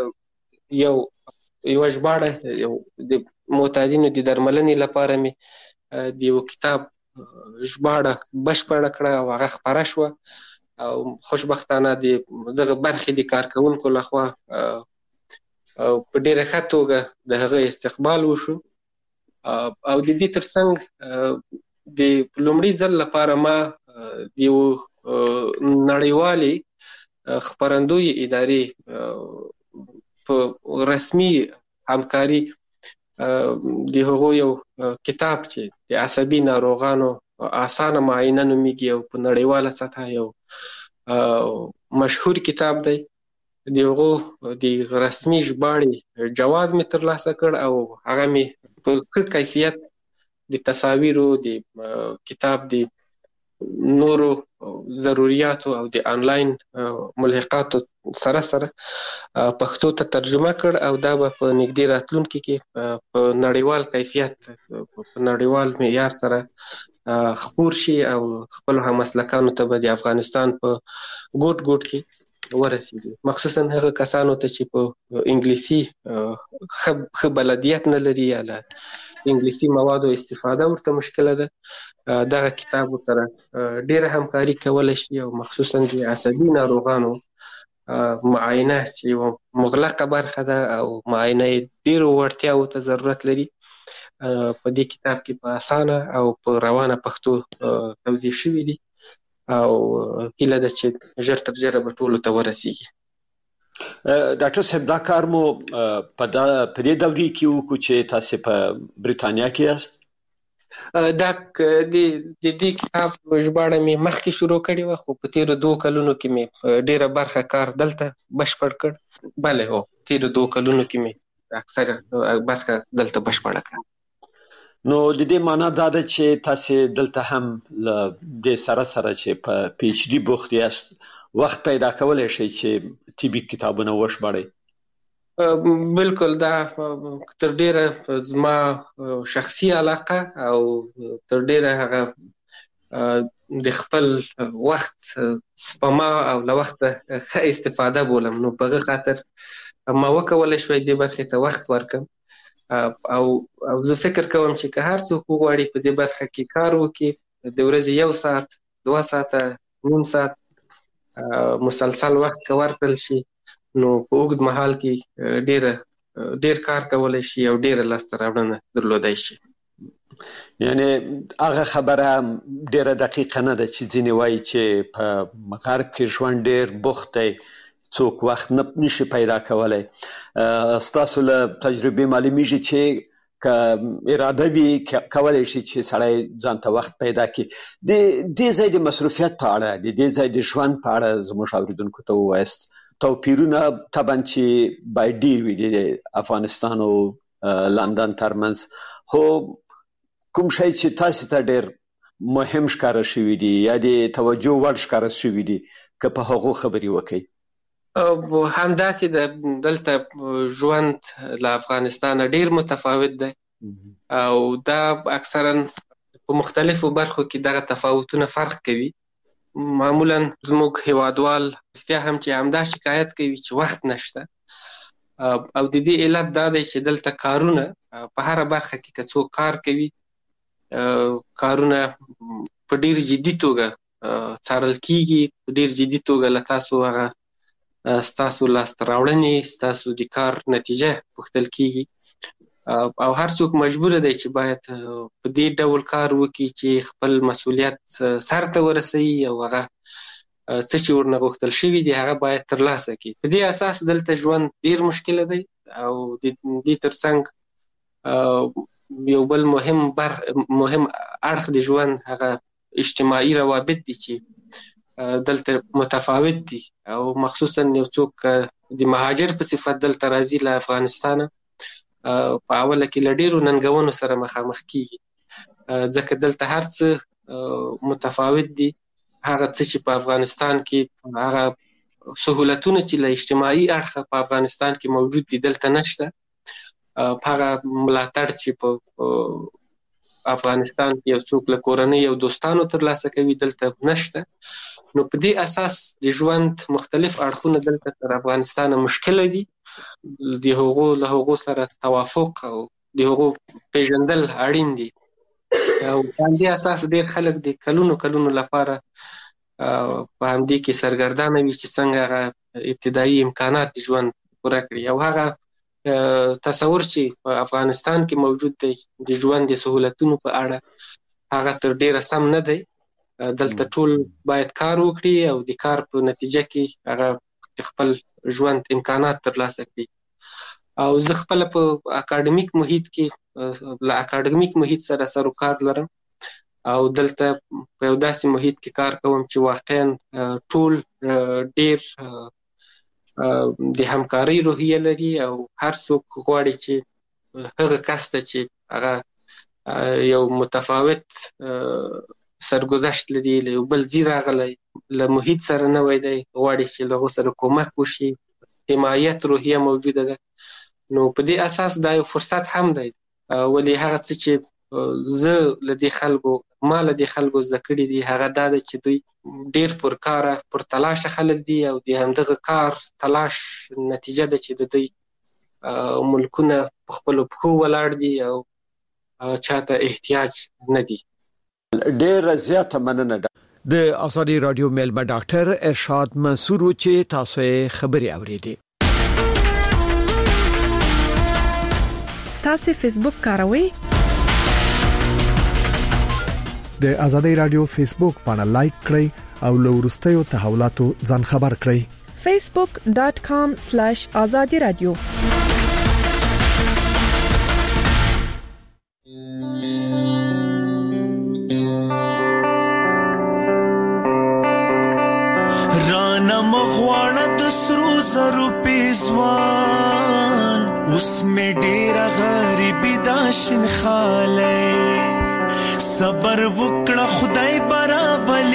یو ژباړه د معتادینو د درملنې لپاره می د یو کتاب ژباړه بشپړه کړه او هغه خپره شوه، او خوشبختانه د دغه برخې د کارکوونکو لخوا په ډیره ښه توګه د هغه استقبال وشو او د دې ترڅنګ د لومړي ځل لپاره ما د یو نړیوالې خپرندوی ادارې په رسمي همکاري د هغو یو کتاب چې د عصبي ناروغانو اسانه معاینه نومیږي او په نړیواله سطح یو مشهور کتاب دی، د هغو د رسمي ژباړې جواز مې ترلاسه کړ او هغه مې په ښه کیفیت د تصاویرو د کتاب د نورو ضرورياتو او د انلاین ملحقاتو سره پښتو ته ترجمه کړ او دا به په نږدې راتلونکي کې په نړیوال کیفیت په نړیوال معیار سره خپور شي او خپل همسلکانو ته به د افغانستان په ګوټ ګوټ کې ورسیږي، مخصوصا هغه کسانو ته چې په انګلیسي ښه بلدیت نه لري یا له انګلیسي موادو استفاده ورته مشکله ده. دغه کتاب سره ډیره همکاري کولی شي او مخصوصا د عصبي ناروغانو معاینه چې یوه مغلقه برخه ده او معاینه یې ډیرو وړتیاوو ته ضرورت لري په دې کتاب کې په اسانه او په روانه پښتو توضیح شوي دي او هیله ده چې ژر تر ژره به ټولو ته ورسیږي. ډاکټر صاحب دا کار مو په دې دورې کې وکړو چې تاسو په بریتانیا کې یاست؟ دا د دې کتاب ژباړه مې مخکې شروع کړې وه خو په تېرو 2 کلونو کې مې ډیره برخه کار دلته بشپړ کړ. بله هو تېرو 2 کلونو کې مې اکثره برخه دلته بشپړه کړه. نو د دې معنا دا ده چې تاسو دلته هم له دې سره چې په پی ایچ ډي بوخت یاست وخت پیدا کولای شي چې طبي کتابونه وشبړئ؟ بالکل دا تر ډیره زما شخصي علاقه او تر ډیره هغه د خپل وخت سپما او له وخته ښه استفاده بولم، نو په هغه خاطر ما وکولی شوی دې برخې ته وخت ورکړم او زه فکر کوم چې که هر څوک وغواړي په دې برخه کې کار وکړي د ورځې 1 ساعت 2 ساعته نیم ساعت مسلسل وخت که ورکړل شي نو په اوږد مهال کې ډیر کار کولی شي او ډیره لاسته راوړنه درلودی شي. یعنی هغه خبره ډیره دقیقه نه ده چې ځینې وایي چې په غرب کې ژوند ډیر بوخت دی څوک وخت نشي پیدا کولی. ستاسو له تجربې معلومیږي چې که اراده وي کولی شي چې سړی ځان ته وخت پیدا کړي. د دې ځای د مصروفیت په اړه د دې ځای د ژوند په اړه زموږ اورېدونکو ته ووایاست. توپیرونه طبعا چې باید ډیر وي د افغانستان او لندن ترمنځ، خو کوم شی چې تاسو ته ډیر مهم ښکاره شوي دي یا د توجه وړ ښکاره شوي دي که په هغو خبرې وکړئ؟ همداسې دلته ژوند له افغانستان ډیر متفاوت دی او دا اکثرا په مختلفو برخو کې دغه تفاوتونه فرق کوي. معمولا زموږ هیوادوال رښتیا هم چې همدا شکایت کوي چې وخت نشته او د دې علت دا دی چې دلته کارونه په هره برخه کې که څوک کار کوي کارونه په ډیر جدي توګه څارل کیږي، په ډیر جدي توګه له تاسو هغه ستاسو لاسته راوړنې ستاسو د کار نتیجه پوښتل کیږي او هر څوک مجبور دی چې باید په دې ډول کار وکړي چې خپل مسؤلیت سرته ورسوي او هغه څه چې ورنه غوښتل شوي دي هغه باید ترلاسه کړي. په دې اساس دلته ژوند ډیر مشکله دی او د دې ترڅنګ یو بل مهم اړخ د ژوند هغه اجتماعي روابط دي چې دلته متفاوت دي او مخصوصا یو څوک د مهاجر په صفت دلته راځي له افغانستانه په اوله کې له ډیرو ننګونو سره مخامخ کیږي ځکه دلته هر څه متفاوت دي. هغه څه چې په افغانستان کې هغه سهولتونه چې له اجتماعي اړخه په افغانستان کې موجود دي دلته نشته. هغه ملاتړ چې په افغانستان کې یو څوک له کورنۍ او دوستانو ترلاسه کوي دلته نشته. نو په دې اساس د ژوند مختلف اړخونه دلته تر افغانستان مشکله دي. د هغو سره توافق او د هغو پیژندل اړین دي او په دې اساس ډېر خلک د کلونو لپاره په همدې کې سرګردانه وي چې څنګه هغه ابتدایي امکانات د ژوند پوره کړي او هغه تصور چې په افغانستان کې موجود دی د ژوند د سهولتونو په اړه هغه تر ډیره سم نه دی. دلته ټول باید کار وکړي او د کار په نتیجه کې هغه خپل ژوند امکانات ترلاسه کړي. او زه خپل په اکاډمیک محیط کې له اکاډمیک محیط سره سروکار لرم او دلته په یو داسې محیط کې کار کوم چې واقعا ټول ډیر د همکارۍ روحیه لري او هر څوک غواړي چې هغه کس ته چې هغه یو متفاوت سرګذشت لري، له یو بل ځای راغلی، له محیط سره نوی دی، غواړي چې له هغو سره کومک وشي، حمایت روحیه موجوده ده. نو په دې اساس دا یو فرصت هم دی. ولې هغه څه چې زه له دې خلکو ما له دې خلکو زده کړي دي هغه دا ده چې دوی ډیر پر کاره پر تلاشه خلک دي او د همدغه کار تلاش نتیجه ده چې د دوی ملکونه په خپلو پښو ولاړ دي او چاته احتیاج نه دي. ډیر زیاته مننه. د آزادي رادیو میلمه ډاکټر ارشاد منصور چې تاسو یې خبري اوریدي. تاسو فیسبوک کاروئ؟ د آزادي رادیو فیسبوک باندې لایک کړئ او له وروستیو تحولاتو ځان خبر کړئ. facebook.com/azadiradio. رانا مغواړه د سرو زرو پیزوان اوس می ډیره غریبی دا شین خاله صبر وکړه خدای برابر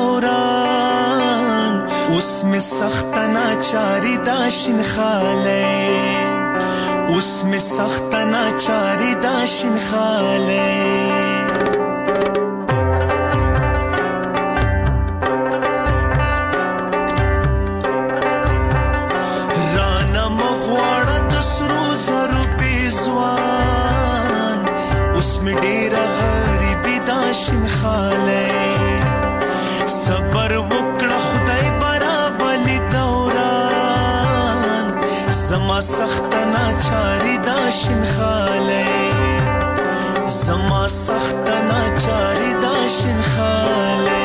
دوران اوس می سخت ناچاری دا شین خاله اوس می سخت ناچاری دا شین خاله شین خاله صبر وکړه خدای برابر دوران زما سخت ناچاری دا شین خاله زما سخت ناچاری دا شین خاله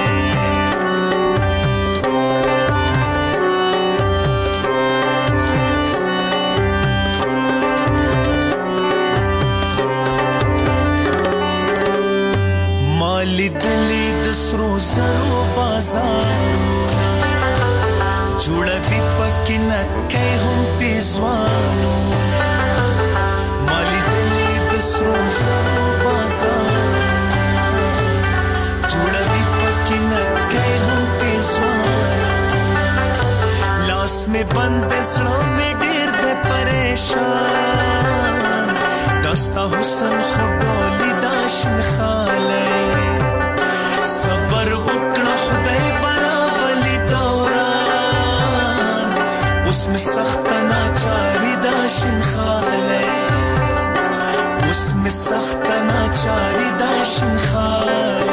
لیدلی د سرو زرو بازارونه جوړوي پکې نکې هم پیزوانونه ما لیدلی د سرو زرو بازارونه جوړوي پکې نکې هم پیزوانونه لاس می بند زړه می ډېر د پریشان دستا حسن خډولي دا شین خاله صبر وکړه خدای برابر دوران اوس می سخت ناچاری دا شین خاله اوس می سخت ناچاری دا شین خاله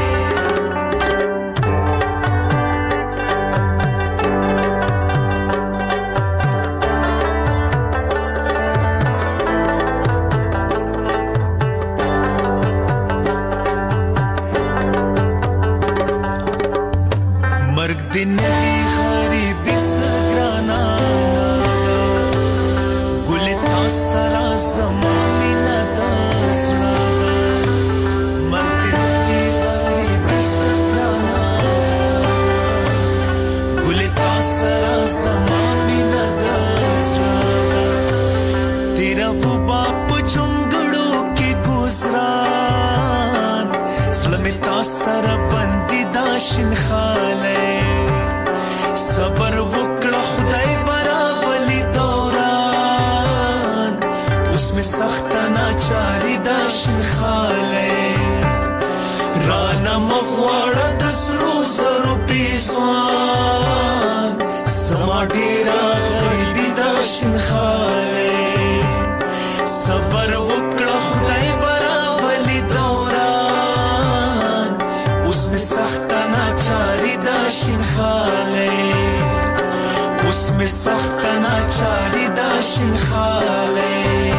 دنیای غریبی سگرانا گل تاسرا زمانی ندازنا من دنیای غریبی سگرانا گل تاسرا زمانی ندازنا تیرا وہ باپ چنگڑوں کی گزران سلمی تاسرا بندی داشن خالے صبر وکړه خدای برابر دوران اوس می سخت ناچاری دا شین خاله رانا مغواړه د سرو زرو پیزوان زما ډیره غریبی دا شین خاله صبر وکړه خدای برابر دوران اوس می سخت ناچاری دا شین خاله اوس می سخت ناچاری دا شین خاله